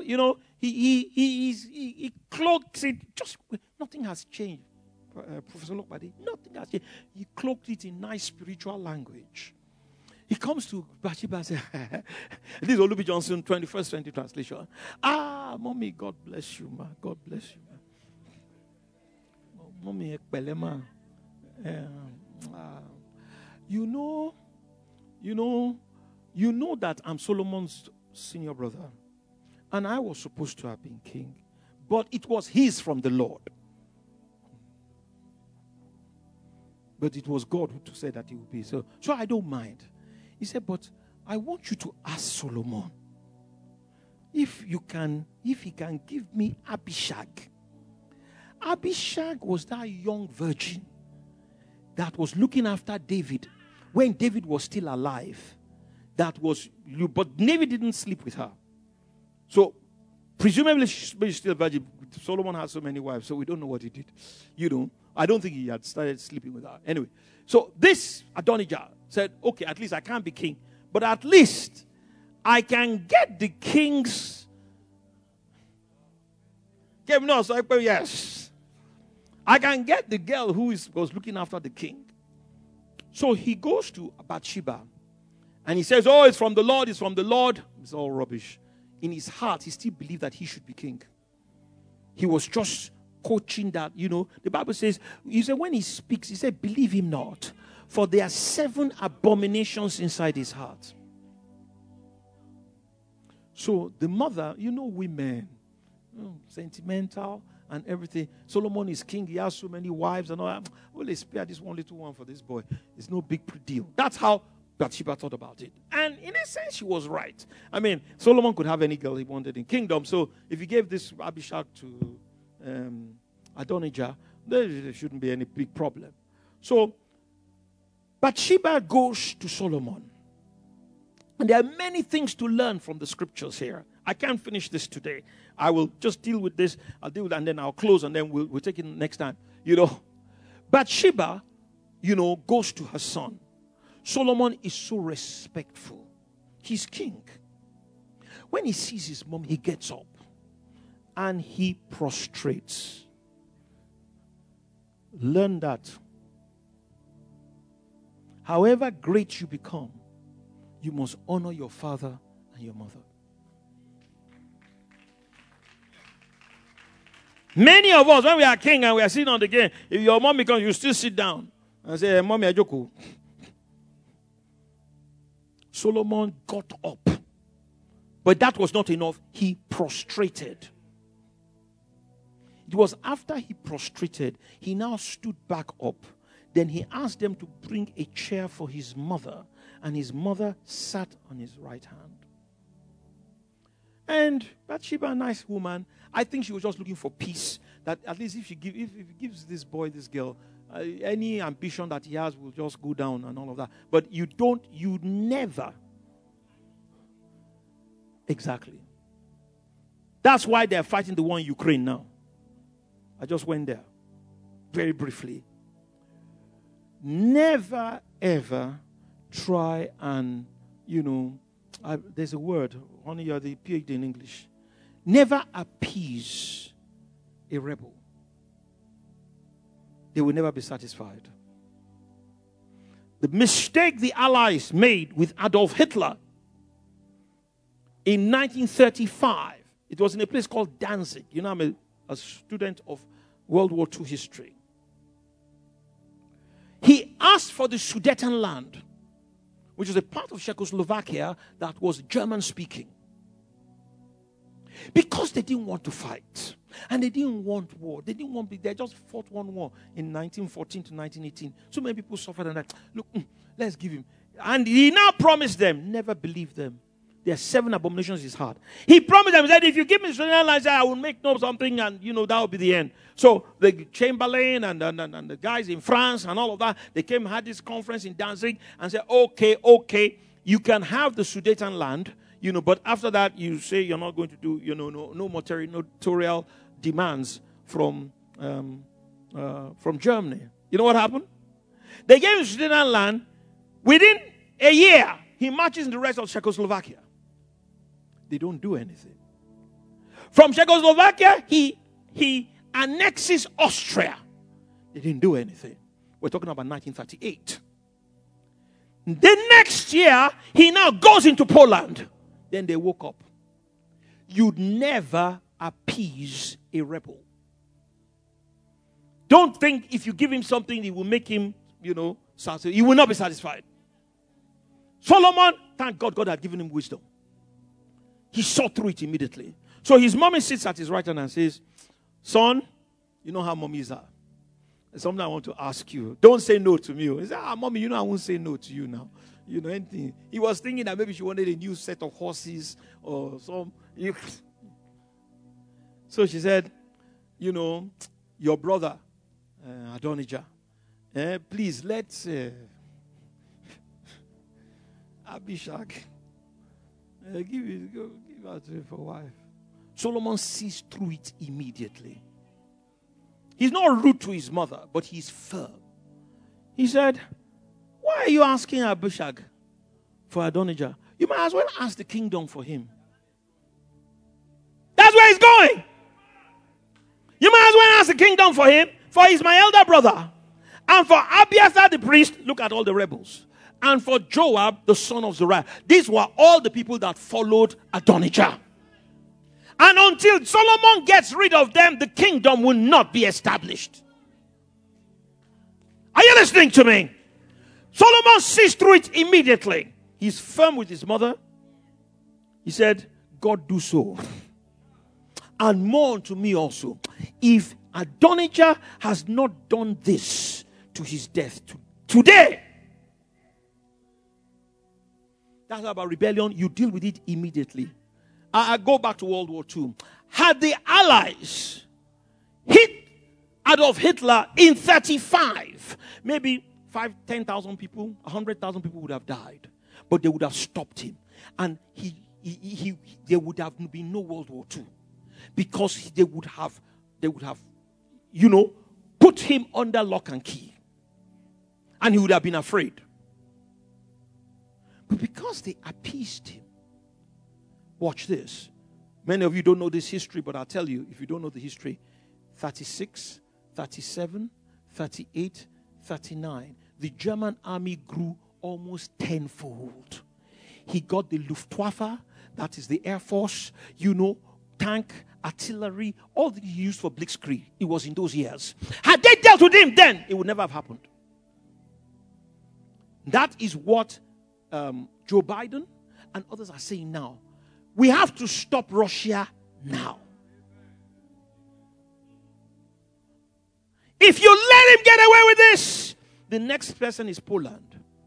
S1: he cloaks it. Just nothing has changed. Professor Lokbadi, nothing has changed. He cloaked it in nice spiritual language. He comes to Bathsheba and says, this is Olubi Johnson, 21st century translation. Mommy, God bless you, ma. God bless you, ma. Mommy, ekpelema. You know that I'm Solomon's senior brother. And I was supposed to have been king. But it was his from the Lord. But it was God who said that he would be. So I don't mind. He said, but I want you to ask Solomon if he can give me Abishag. Abishag was that young virgin that was looking after David when David was still alive. But David didn't sleep with her. So, presumably she's still a virgin. Solomon had so many wives, so we don't know what he did. I don't think he had started sleeping with her. Anyway, so this Adonijah said, okay, at least I can't be king. But at least I can get the king's. Yes. I can get the girl who was looking after the king. So he goes to Bathsheba. And he says, oh, it's from the Lord, it's from the Lord. It's all rubbish. In his heart, he still believed that he should be king. He was just coaching that, The Bible says, when he speaks, he said, believe him not. For there are 7 abominations inside his heart. So the mother, women, sentimental and everything. Solomon is king. He has so many wives and all that. Well, they spare this one little one for this boy. It's no big deal. That's how Bathsheba thought about it. And in a sense, she was right. I mean, Solomon could have any girl he wanted in kingdom. So if he gave this Abishag to Adonijah, there shouldn't be any big problem. So Bathsheba goes to Solomon. And there are many things to learn from the scriptures here. I can't finish this today. I will just deal with this. I'll deal with it and then I'll close and then we'll take it next time. Bathsheba, goes to her son. Solomon is so respectful. He's king. When he sees his mom, he gets up and he prostrates. Learn that. However great you become, you must honor your father and your mother. Many of us, when we are king and we are sitting on the game, if your mommy comes, you still sit down and say, Mommy, Ajoko. Solomon got up. But that was not enough. He prostrated. It was after he prostrated, he now stood back up. Then he asked them to bring a chair for his mother. And his mother sat on his right hand. And Bathsheba, a nice woman, I think she was just looking for peace. That at least if he gives this boy, this girl, any ambition that he has will just go down and all of that. But you never. Exactly. That's why they're fighting the war in Ukraine now. I just went there very briefly. Never, ever try and, there's a word, honey, you're the PhD in English. Never appease a rebel. They will never be satisfied. The mistake the Allies made with Adolf Hitler in 1935, it was in a place called Danzig. I'm a student of World War II history. He asked for the Sudetenland, which was a part of Czechoslovakia that was German-speaking. Because they didn't want to fight. And they didn't want war. They just fought one war in 1914 to 1918. So many people suffered and like, look, let's give him. And he now promised them, never believe them. There are 7 abominations in his heart. He promised them, he said, if you give me Sudetenland, I will make something and, that will be the end. So the Chamberlain and the guys in France and all of that, they came and had this conference in Danzig and said, okay, you can have the Sudetenland, but after that you say you're not going to do, no territorial demands from Germany. You know what happened? They gave him Sudetenland. Within a year, he marches in the rest of Czechoslovakia. They don't do anything. From Czechoslovakia, he annexes Austria. They didn't do anything. We're talking about 1938. The next year, he now goes into Poland. Then they woke up. You'd never appease a rebel. Don't think if you give him something, it will make him, satisfied. He will not be satisfied. Solomon, thank God, God had given him wisdom. He saw through it immediately. So his mommy sits at his right hand and says, son, you know how mommies are. There's something I want to ask you. Don't say no to me. He said, mommy, I won't say no to you now. Anything. He was thinking that maybe she wanted a new set of horses or some. So she said, your brother, Adonijah, please let's Abishag, give her to him for a wife. Solomon sees through it immediately. He's not rude to his mother, but he's firm. He said, why are you asking Abishag for Adonijah. You might as well ask the kingdom for him. That's where he's going. You might as well ask the kingdom for him, for he's my elder brother. And for Abiathar the priest, look at all the rebels. And for Joab, the son of Zeruiah. These were all the people that followed Adonijah. And until Solomon gets rid of them, the kingdom will not be established. Are you listening to me? Solomon sees through it immediately. He's firm with his mother. He said, God do so. And more unto me also. If Adonijah has not done this to his death today. That's about rebellion. You deal with it immediately. I go back to World War II. Had the Allies hit Adolf Hitler in 1935, maybe 10,000 people, 100,000 people would have died. But they would have stopped him. And there would have been no World War II. Because they would have, put him under lock and key. And he would have been afraid. But because they appeased him, watch this. Many of you don't know this history, but I'll tell you, if you don't know the history, 36, 37, 38, 39, the German army grew almost tenfold. He got the Luftwaffe, that is the Air Force, tank, artillery, all the used for Blitzkrieg. It was in those years. Had they dealt with him then, it would never have happened. That is what Joe Biden and others are saying now. We have to stop Russia now. If you let him get away with this, the next person is Poland.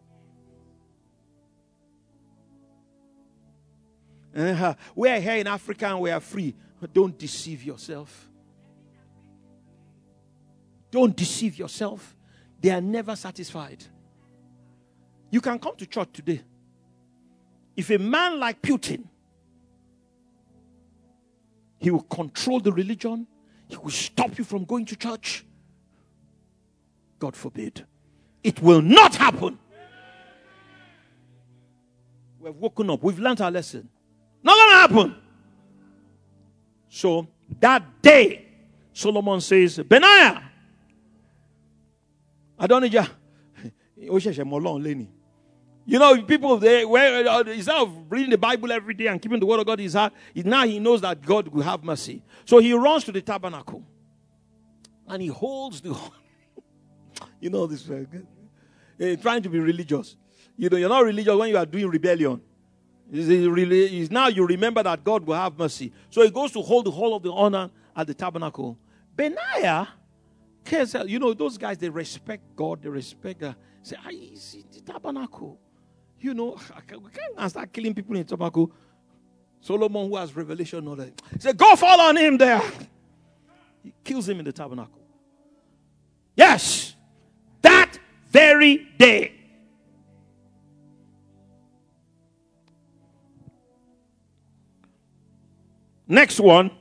S1: We are here in Africa and we are free. Don't deceive yourself. Don't deceive yourself. They are never satisfied. You can come to church today. If a man like Putin, he will control the religion, he will stop you from going to church. God forbid. It will not happen. We've woken up. We've learned our lesson. Not going to happen. So that day, Solomon says, Benaiah, Adonijah, people, instead of reading the Bible every day and keeping the word of God in his heart, now he knows that God will have mercy. So he runs to the tabernacle and he holds the this trying to be religious. You're not religious when you are doing rebellion. It's now you remember that God will have mercy. So he goes to hold the whole of the honor at the tabernacle. Benaiah cares. Those guys, they respect God. They respect say, he's in the tabernacle. We can't start killing people in the tabernacle. Solomon, who has revelation knowledge, he said, go fall on him there. He kills him in the tabernacle. Yes. That very day. Next one.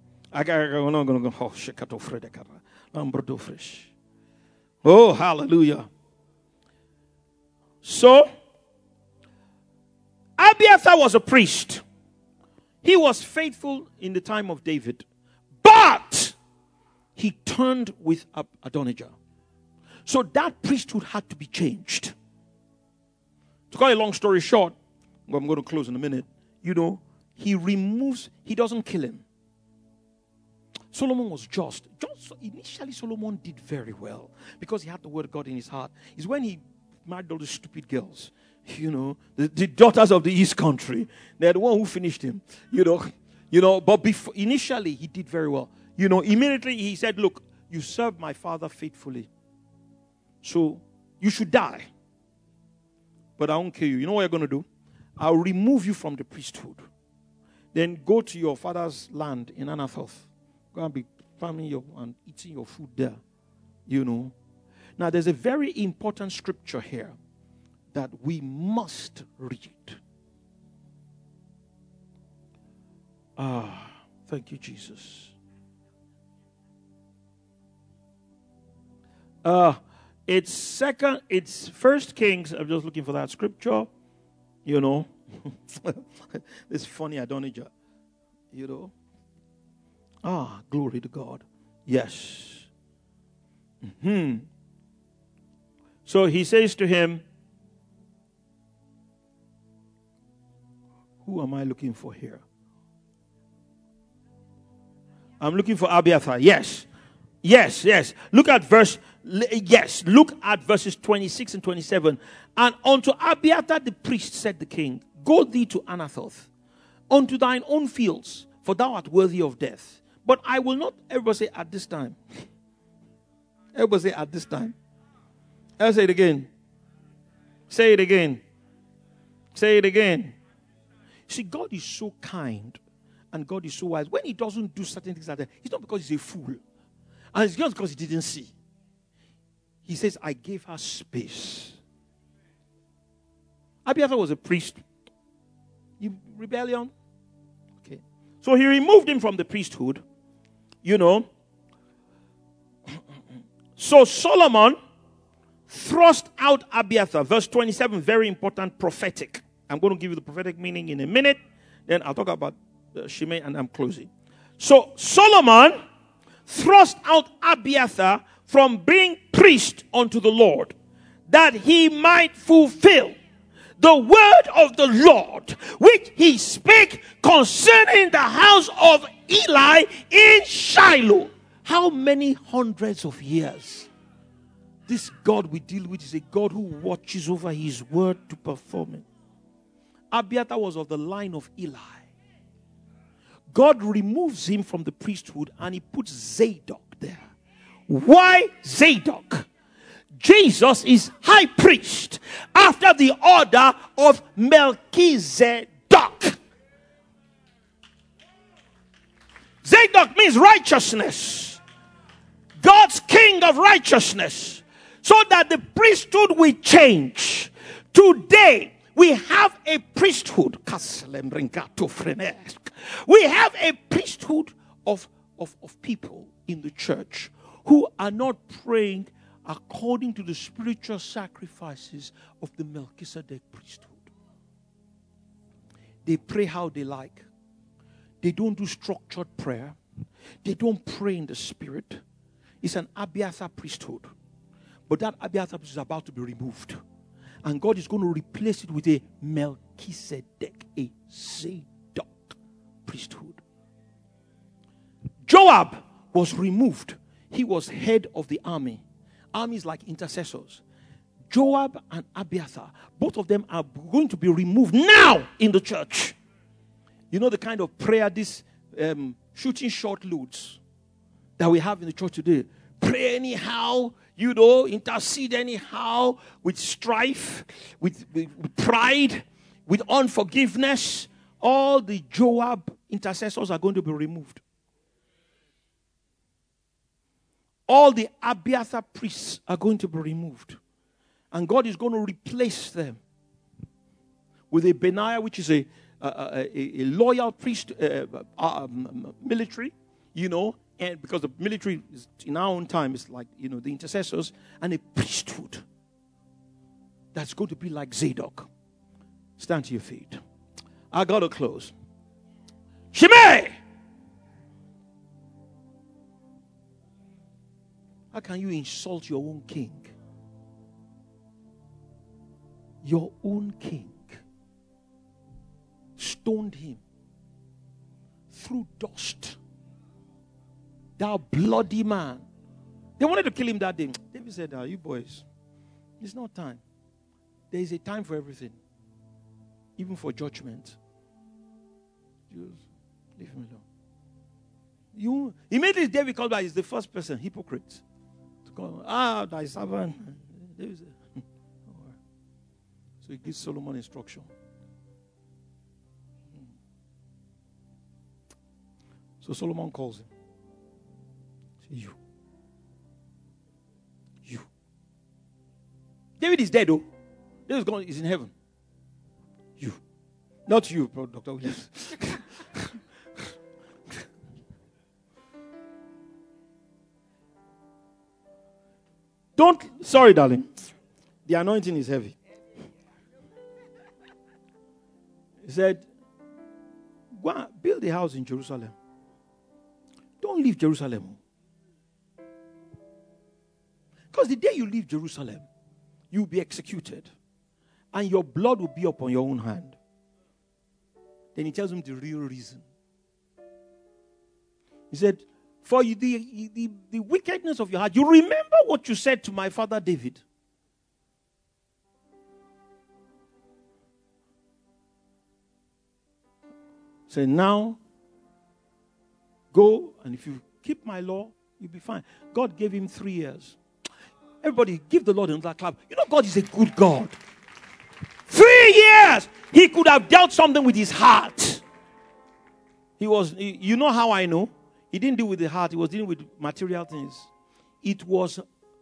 S1: Oh, hallelujah. So, Abiathar was a priest. He was faithful in the time of David. But he turned with Adonijah. So that priesthood had to be changed. To cut a long story short, I'm going to close in a minute. He doesn't kill him. Solomon was just. Initially, Solomon did very well because he had the word of God in his heart. It's when he married all the stupid girls, the daughters of the East Country. They're the one who finished him, But initially, he did very well. Immediately he said, look, you served my father faithfully. So you should die. But I won't kill you. You know what you're going to do? I'll remove you from the priesthood. Then go to your father's land in Anathoth. Go and be farming and eating your food there. Now there's a very important scripture here that we must read. Thank you, Jesus. It's 1 Kings. I'm just looking for that scripture. You know. It's funny, Adonijah. You know. Ah, glory to God. Yes. So he says to him, who am I looking for here? I'm looking for Abiathar. Yes. Look at verses 26 and 27. And unto Abiathar the priest said the king, go thee to Anathoth, unto thine own fields, for thou art worthy of death. But I will not, everybody say at this time. Everybody say at this time. I'll say it again. Say it again. Say it again. See, God is so kind and God is so wise. When he doesn't do certain things like that, it's not because he's a fool. And it's not because he didn't see. He says, I gave her space. Abiathar was a priest. Rebellion. Okay. So he removed him from the priesthood. You know. So Solomon thrust out Abiathar. Verse 27, very important, prophetic. I'm going to give you the prophetic meaning in a minute. Then I'll talk about Shimei and I'm closing. So Solomon thrust out Abiathar from being priest unto the Lord, that he might fulfill the word of the Lord, which he spake concerning the house of Eli in Shiloh. How many hundreds of years? This God we deal with is a God who watches over his word to perform it. Abiathar was of the line of Eli. God removes him from the priesthood and he puts Zadok there. Why Zadok? Jesus is high priest after the order of Melchizedek. Zadok means righteousness. God's king of righteousness. So that the priesthood will change. Today, we have a priesthood. We have a priesthood of people in the church who are not praying according to the spiritual sacrifices of the Melchizedek priesthood. They pray how they like. They don't do structured prayer. They don't pray in the spirit. It's an Abiathar priesthood. But that Abiathar is about to be removed. And God is going to replace it with a Melchizedek, a Zadok priesthood. Joab was removed. He was head of the army. Armies like intercessors. Joab and Abiathar, both of them are going to be removed now in the church. You know the kind of prayer, this shooting short loads that we have in the church today. Pray anyhow, you know, intercede anyhow, with strife, with pride, with unforgiveness. All the Joab intercessors are going to be removed. All the Abiathar priests are going to be removed. And God is going to replace them with a Benaiah, which is a loyal priest, military, you know, and because the military is, in our own time is like, you know, the intercessors, and a priesthood that's going to be like Zadok. Stand to your feet. I got to close. Shimei! How can you insult your own king? Your own king stoned him, threw dust. Thou bloody man. They wanted to kill him that day. David said, you boys, it's not time. There is a time for everything, even for judgment. Just leave him alone. Immediately David called back, he's the first person, hypocrite. To call, thy servant. David said, so he gives Solomon instruction. So Solomon calls him. You. David is dead, though. David is gone. He's in heaven. You. Not you, Dr. Williams. Sorry, darling. The anointing is heavy. He said, go and build a house in Jerusalem. Don't leave Jerusalem. Because the day you leave Jerusalem, you'll be executed. And your blood will be upon your own hand. Then he tells him the real reason. He said, for you, the wickedness of your heart, you remember what you said to my father David. Say, now, go, and if you keep my law, you'll be fine. God gave him 3 years. Everybody, give the Lord another clap. You know, God is a good God. 3 years! He could have dealt something with his heart. You know how I know? He didn't deal with the heart. He was dealing with material things. It was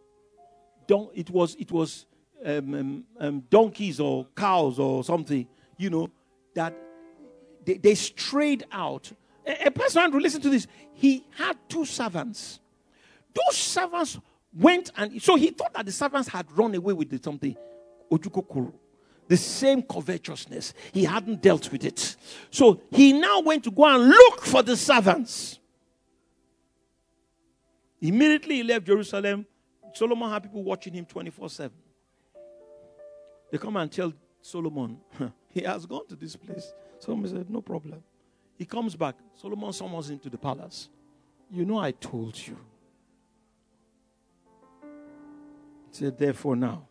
S1: donkeys or cows or something, you know, that they strayed out. A person who listen to this, he had 2 servants. Those servants went and so he thought that the servants had run away with something. Ojukokoro. The same covetousness. He hadn't dealt with it. So he now went to go and look for the servants. Immediately he left Jerusalem. Solomon had people watching him 24/7. They come and tell Solomon, he has gone to this place. Solomon said, no problem. He comes back. Solomon summons him to the palace. You know I told you. He said, therefore now.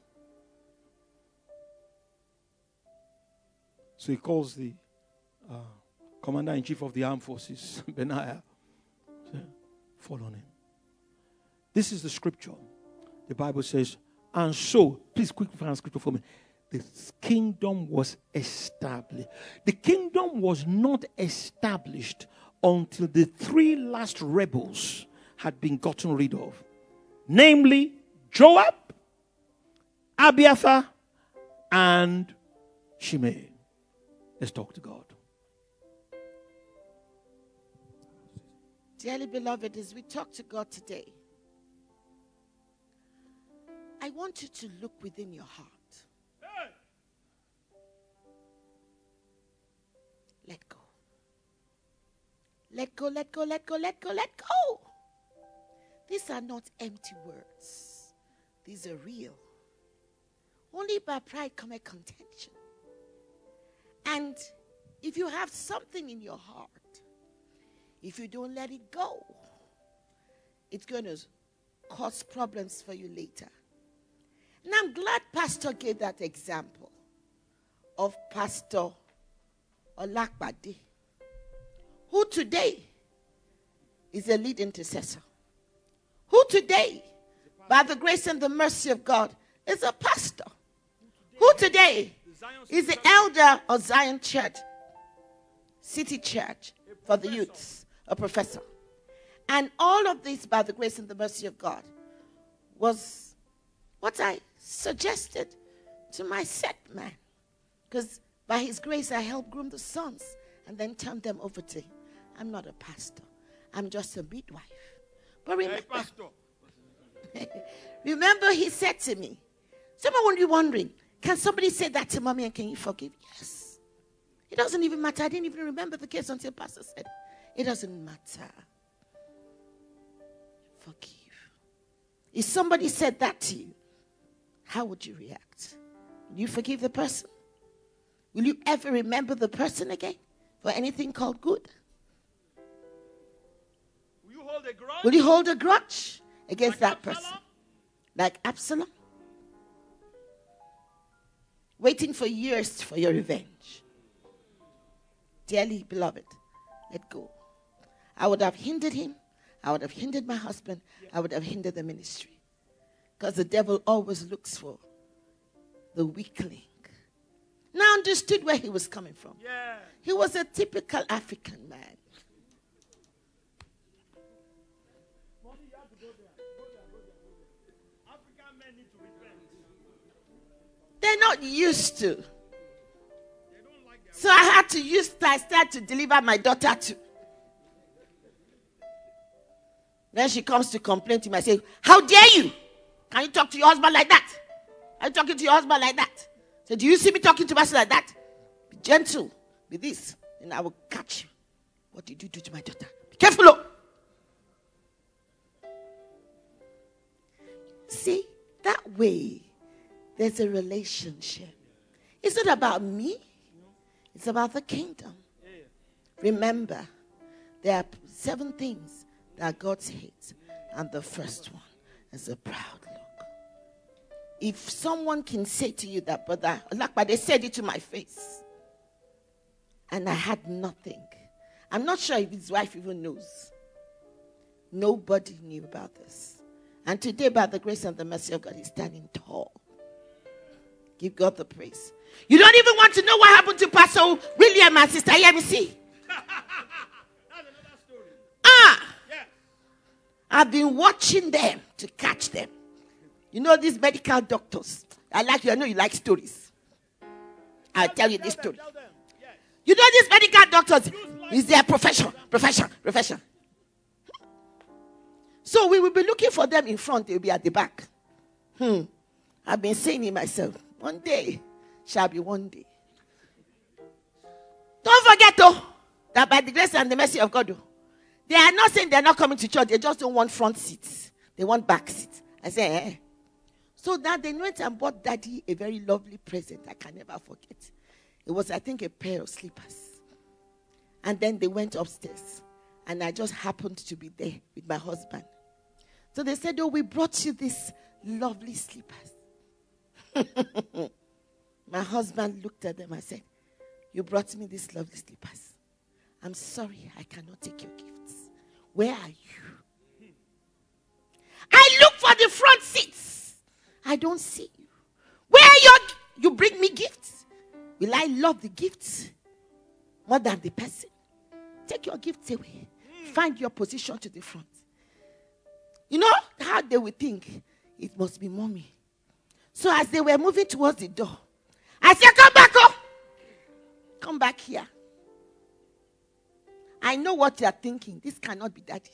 S1: So he calls the commander-in-chief of the armed forces, Benaiah. Fall on him. This is the scripture. The Bible says, and so, please quickly find scripture for me. The kingdom was established. The kingdom was not established until the 3 last rebels had been gotten rid of. Namely, Joab, Abiathar, and Shimei. Let's talk to God.
S3: Dearly beloved, as we talk to God today, I want you to look within your heart. Let go. Let go, let go, let go, let go, let go. These are not empty words. These are real. Only by pride cometh contention. And if you have something in your heart, if you don't let it go, it's going to cause problems for you later. And I'm glad Pastor gave that example of Pastor Olakbade, who today is a lead intercessor, who today, by the grace and the mercy of God, is a pastor, who today is the elder of Zion Church, City Church for the youths, a professor. And all of this, by the grace and the mercy of God, was what I suggested to my set man. Because by his grace, I helped groom the sons and then turned them over to him. I'm not a pastor. I'm just a midwife. But remember he said to me, someone will be wondering, can somebody say that to mommy and can you forgive? Yes. It doesn't even matter. I didn't even remember the case until Pastor said, it doesn't matter. Forgive. If somebody said that to you, how would you react? Will you forgive the person? Will you ever remember the person again for anything called good?
S1: Will you hold a grudge?
S3: Will you hold a grudge against that person? Like Absalom? Waiting for years for your revenge. Dearly beloved, let go. I would have hindered him. I would have hindered my husband. I would have hindered the ministry. Because the devil always looks for the weakling. Now I understood where he was coming from.
S1: Yeah.
S3: He was a typical African man.
S1: African men need to repent.
S3: They're not used to. So I had to start to deliver my daughter to. Then she comes to complain to me. I say, how dare you? Can you talk to your husband like that? Are you talking to your husband like that? So do you see me talking to myself like that? Be gentle. with this, and I will catch you. What did you do to my daughter? Be careful. Oh. See, that way, there's a relationship. It's not about me. It's about the kingdom. Remember, there are 7 things that God hates. And the first one is a proud look. If someone can say to you that, brother, but they said it to my face. And I had nothing. I'm not sure if his wife even knows. Nobody knew about this. And today, by the grace and the mercy of God, he's standing tall. Give God the praise. You don't even want to know what happened to Pastor William and Sister Yemisi. I've been watching them to catch them. You know these medical doctors. I know you like stories. I'll tell you this story. You know these medical doctors is their profession. So we will be looking for them in front. They will be at the back. I've been saying it myself. One day shall be one day. Don't forget though, that by the grace and the mercy of God, they are not saying they're not coming to church. They just don't want front seats. They want back seats. I say, eh. So that they went and bought Daddy a very lovely present I can never forget. It was, I think, a pair of slippers. And then they went upstairs. And I just happened to be there with my husband. So they said, oh, we brought you these lovely slippers. My husband looked at them and said, you brought me these lovely slippers. I'm sorry, I cannot take your gifts. Where are you? I look for the front seats. I don't see you. Where are you bring me gifts? Will I love the gifts more than the person? Take your gifts away. Find your position to the front. You know how they would think? It must be mommy. So as they were moving towards the door, I said, come back up. Come back here. I know what you are thinking. This cannot be Daddy.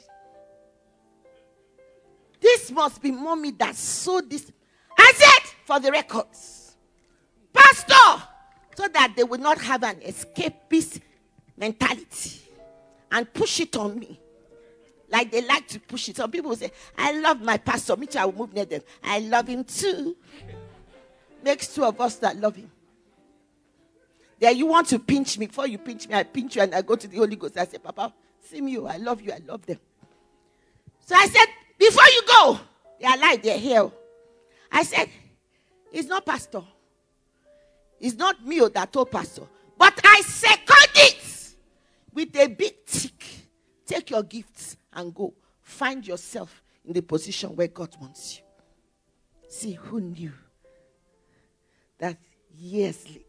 S3: This must be mommy that sewed this. I said, for the records, Pastor, so that they would not have an escapist mentality and push it on me. Like they like to push it. Some people will say, I love my pastor. Me too, I will move near them. I love him too. Makes 2 of us that love him. Then you want to pinch me. Before you pinch me, I pinch you and I go to the Holy Ghost. I say, Papa, see me, I love you, I love them. So I said, before you go, they are alive, they're here. I said, it's not pastor. It's not me that told pastor. But I second it with a big tick. Take your gifts and go. Find yourself in the position where God wants you. See, who knew that years later,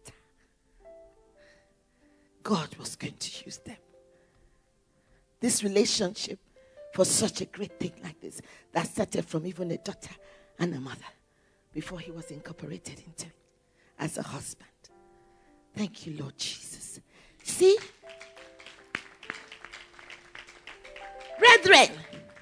S3: God was going to use them. This relationship for such a great thing like this that started from even a daughter and a mother before he was incorporated into it as a husband. Thank you, Lord Jesus. See? Brethren,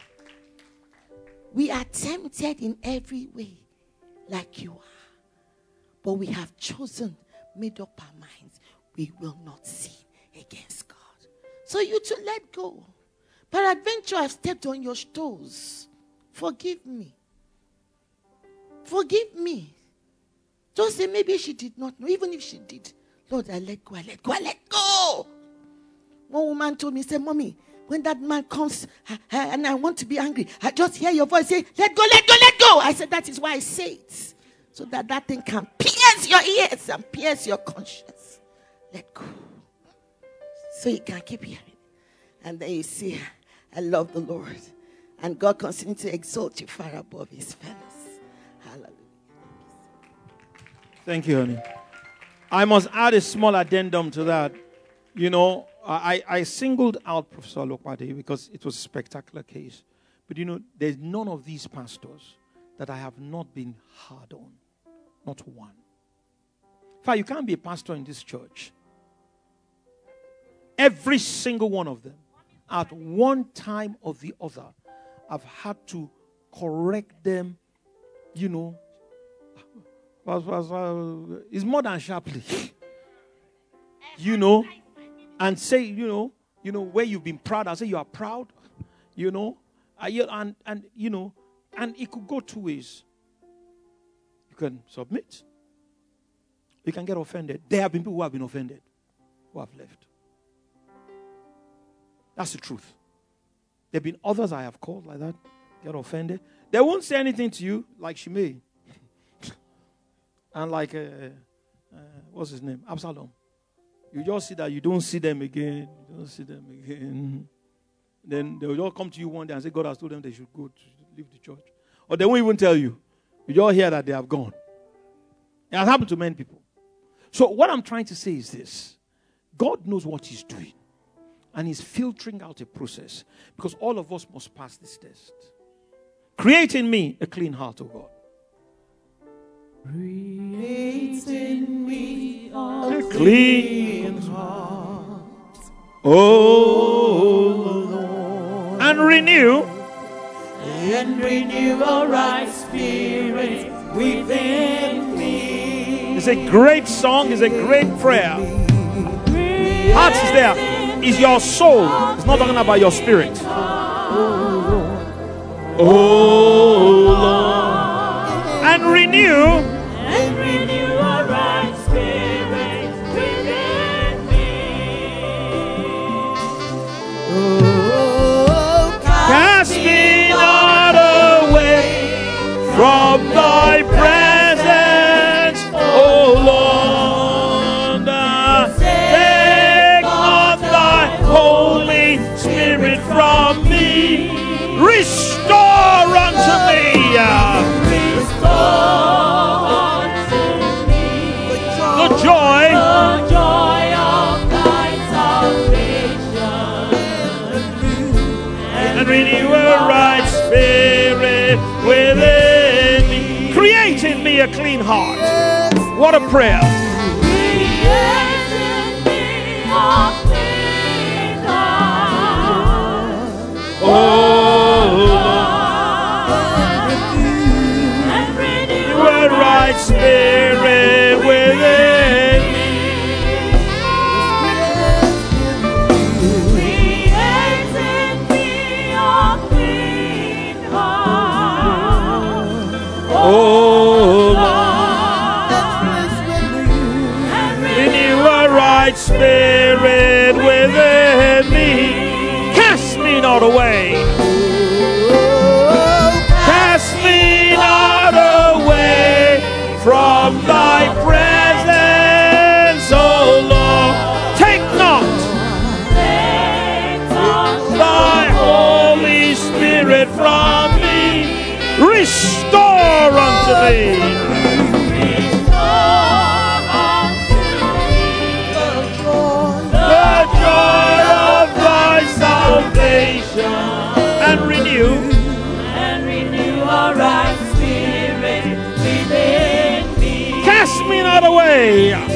S3: we are tempted in every way like you are. But we have chosen, made up our minds, we will not sin against God. So you to let go. Peradventure, I've stepped on your toes. Forgive me. Forgive me. Don't say maybe she did not know. Even if she did. Lord, I let go, I let go, I let go. One woman told me, say, Mommy, when that man comes and I want to be angry, I just hear your voice say, let go, let go, let go. I said, that is why I say it. So that that thing can pierce your ears and pierce your conscience. Let go. So you can keep hearing. And then you see, I love the Lord. And God continues to exalt you far above his fellows. Hallelujah.
S1: Thank you, honey. I must add a small addendum to that. You know, I singled out Professor Olopade because it was a spectacular case. But you know, there's none of these pastors that I have not been hard on. Not one. In fact, you can't be a pastor in this church. Every single one of them, at one time or the other, I've had to correct them, you know. It's more than sharply. You know, and say, where you've been proud, and say you are proud, and it could go two ways. You can submit. You can get offended. There have been people who have been offended, who have left. That's the truth. There have been others I have called like that, get offended. They won't say anything to you like Shimei. And like, what's his name? Absalom. You just see that you don't see them again. You don't see them again. Then they'll just come to you one day and say, God has told them they should go to leave the church. Or they won't even tell you. You just hear that they have gone. It has happened to many people. So what I'm trying to say is this. God knows what he's doing. And he's filtering out a process. Because all of us must pass this test. Create in me a clean heart, O God.
S2: Create in me
S1: a clean heart, O Lord. And renew
S2: a right spirit within me.
S1: It's a great song, it's a great prayer. Heart is there. Is your soul. It's not talking about your spirit. Oh Lord. And renew
S2: a right spirit within me. Oh,
S1: cast me not away from thy presence, O Lord. Take not thy Holy Spirit from me. Restore unto me. The joy
S2: of thy salvation,
S1: and renew a right spirit within me. Create in me a clean heart. What a prayer.
S2: Create in me a clean heart.
S1: Oh Lord, a right spirit within me.
S2: Create in me a clean heart.
S1: Oh Lord, renew a right spirit within me. Cast me not away. Cast me not away from thy presence, O Lord. Take not thy Holy Spirit from me. Restore unto me the joy of thy salvation, and renew
S2: a right spirit within me.
S1: Cast me not away.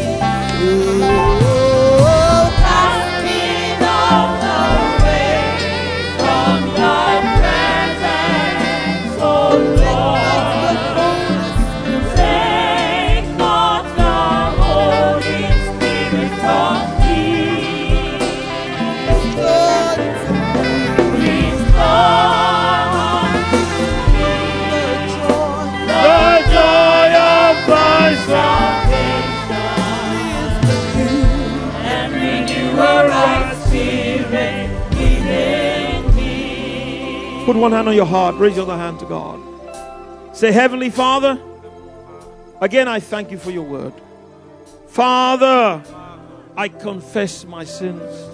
S2: Cast me not away from thy presence, O Lord. Take not the Holy Spirit from me. Restore
S1: The joy of thy
S2: salvation, and renew a right spirit within me.
S1: Put one hand on your heart. Raise your other hand to God. Say, Heavenly Father, again I thank you for your word. Father, I confess my sins.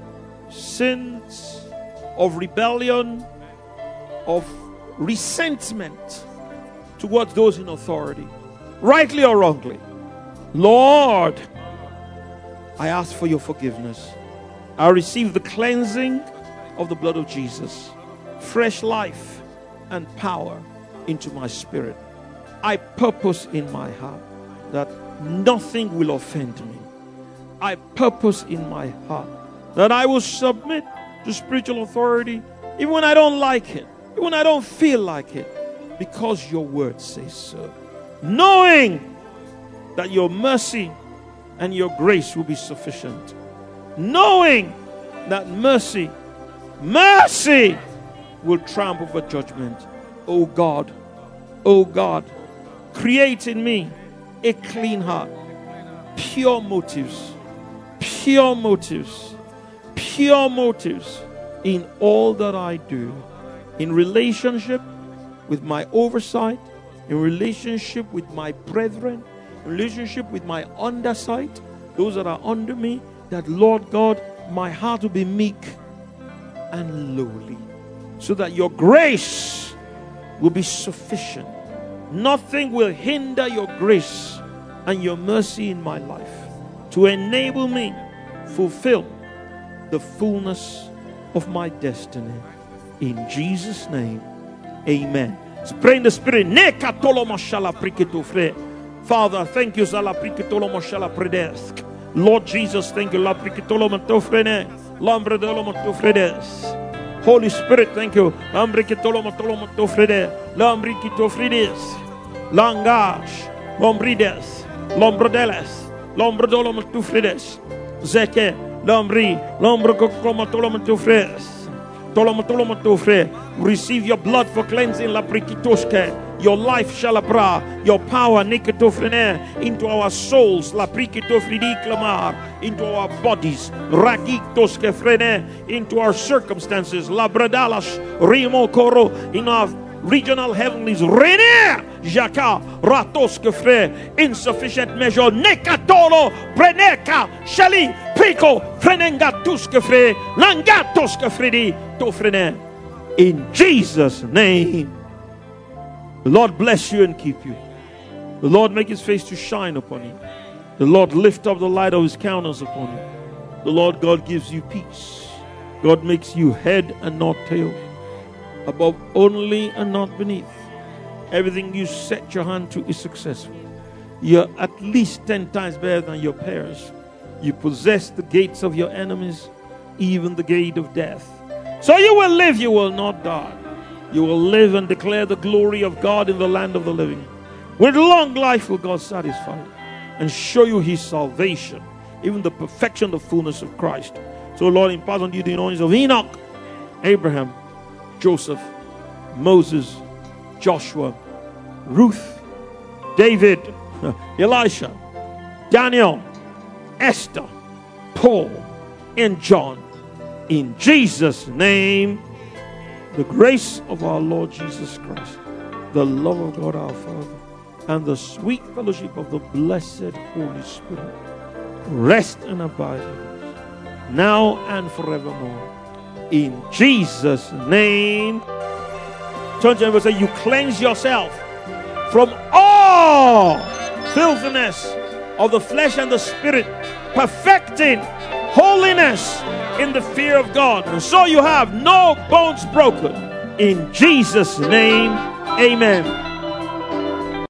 S1: Sins of rebellion, of resentment towards those in authority, rightly or wrongly. Lord, I ask for your forgiveness. I receive the cleansing of the blood of Jesus, fresh life and power into my spirit. I purpose in my heart that nothing will offend me. I purpose in my heart that I will submit to spiritual authority even when I don't like it, even when I don't feel like it, because your word says so. Knowing that your mercy and your grace will be sufficient. knowing that mercy will triumph over judgment. Oh God, create in me a clean heart, pure motives in all that I do, in relationship with my oversight, in relationship with my brethren, in relationship with my undersight, those that are under me, that Lord God, my heart will be meek and lowly, so that your grace will be sufficient. Nothing will hinder your grace and your mercy in my life to enable me fulfill the fullness of my destiny. In Jesus' name, amen. So pray in the spirit. Father, thank you. Lord Jesus, thank you. Holy Spirit, thank you. Langash, Lombrides, Lombrodeles, Lombrodolomatufrides, Zeke, Lombri, Lombrocomatolomatufres, Tolomatolomatufre. Receive your blood for cleansing, La Prikitoske. Your life shall abra, your power nikitofrene into our souls, La Prikitofridi Clamar, into our bodies, Rakitoske frene, into our circumstances, La Bradalas, Rimo Koro, in our regional heavenlies, Rene, Jaka, Ratoske fre, insufficient measure, Nekatolo, Preneka, Shali, Pico, Frenengatuske fre, Langatoske fredi, Tofrene. In Jesus' name. The Lord bless you and keep you. The Lord make his face to shine upon you. The Lord lift up the light of his countenance upon you. The Lord God gives you peace. God makes you head and not tail, above only and not beneath. Everything you set your hand to is successful. You're at least 10 times better than your peers. You possess the gates of your enemies, even the gate of death. So you will live, you will not die. You will live and declare the glory of God in the land of the living. With long life will God satisfy and show you his salvation, even the perfection, the fullness of Christ. So Lord, impart on you the anointing of Enoch, Abraham, Joseph, Moses, Joshua, Ruth, David, Elisha, Daniel, Esther, Paul, and John. In Jesus' name, the grace of our Lord Jesus Christ, the love of God our Father, and the sweet fellowship of the blessed Holy Spirit rest and abide with us now and forevermore. In Jesus' name. Turn to him and say, you cleanse yourself from all filthiness of the flesh and the spirit, perfecting holiness in the fear of God. And so you have no bones broken. In Jesus' name, amen.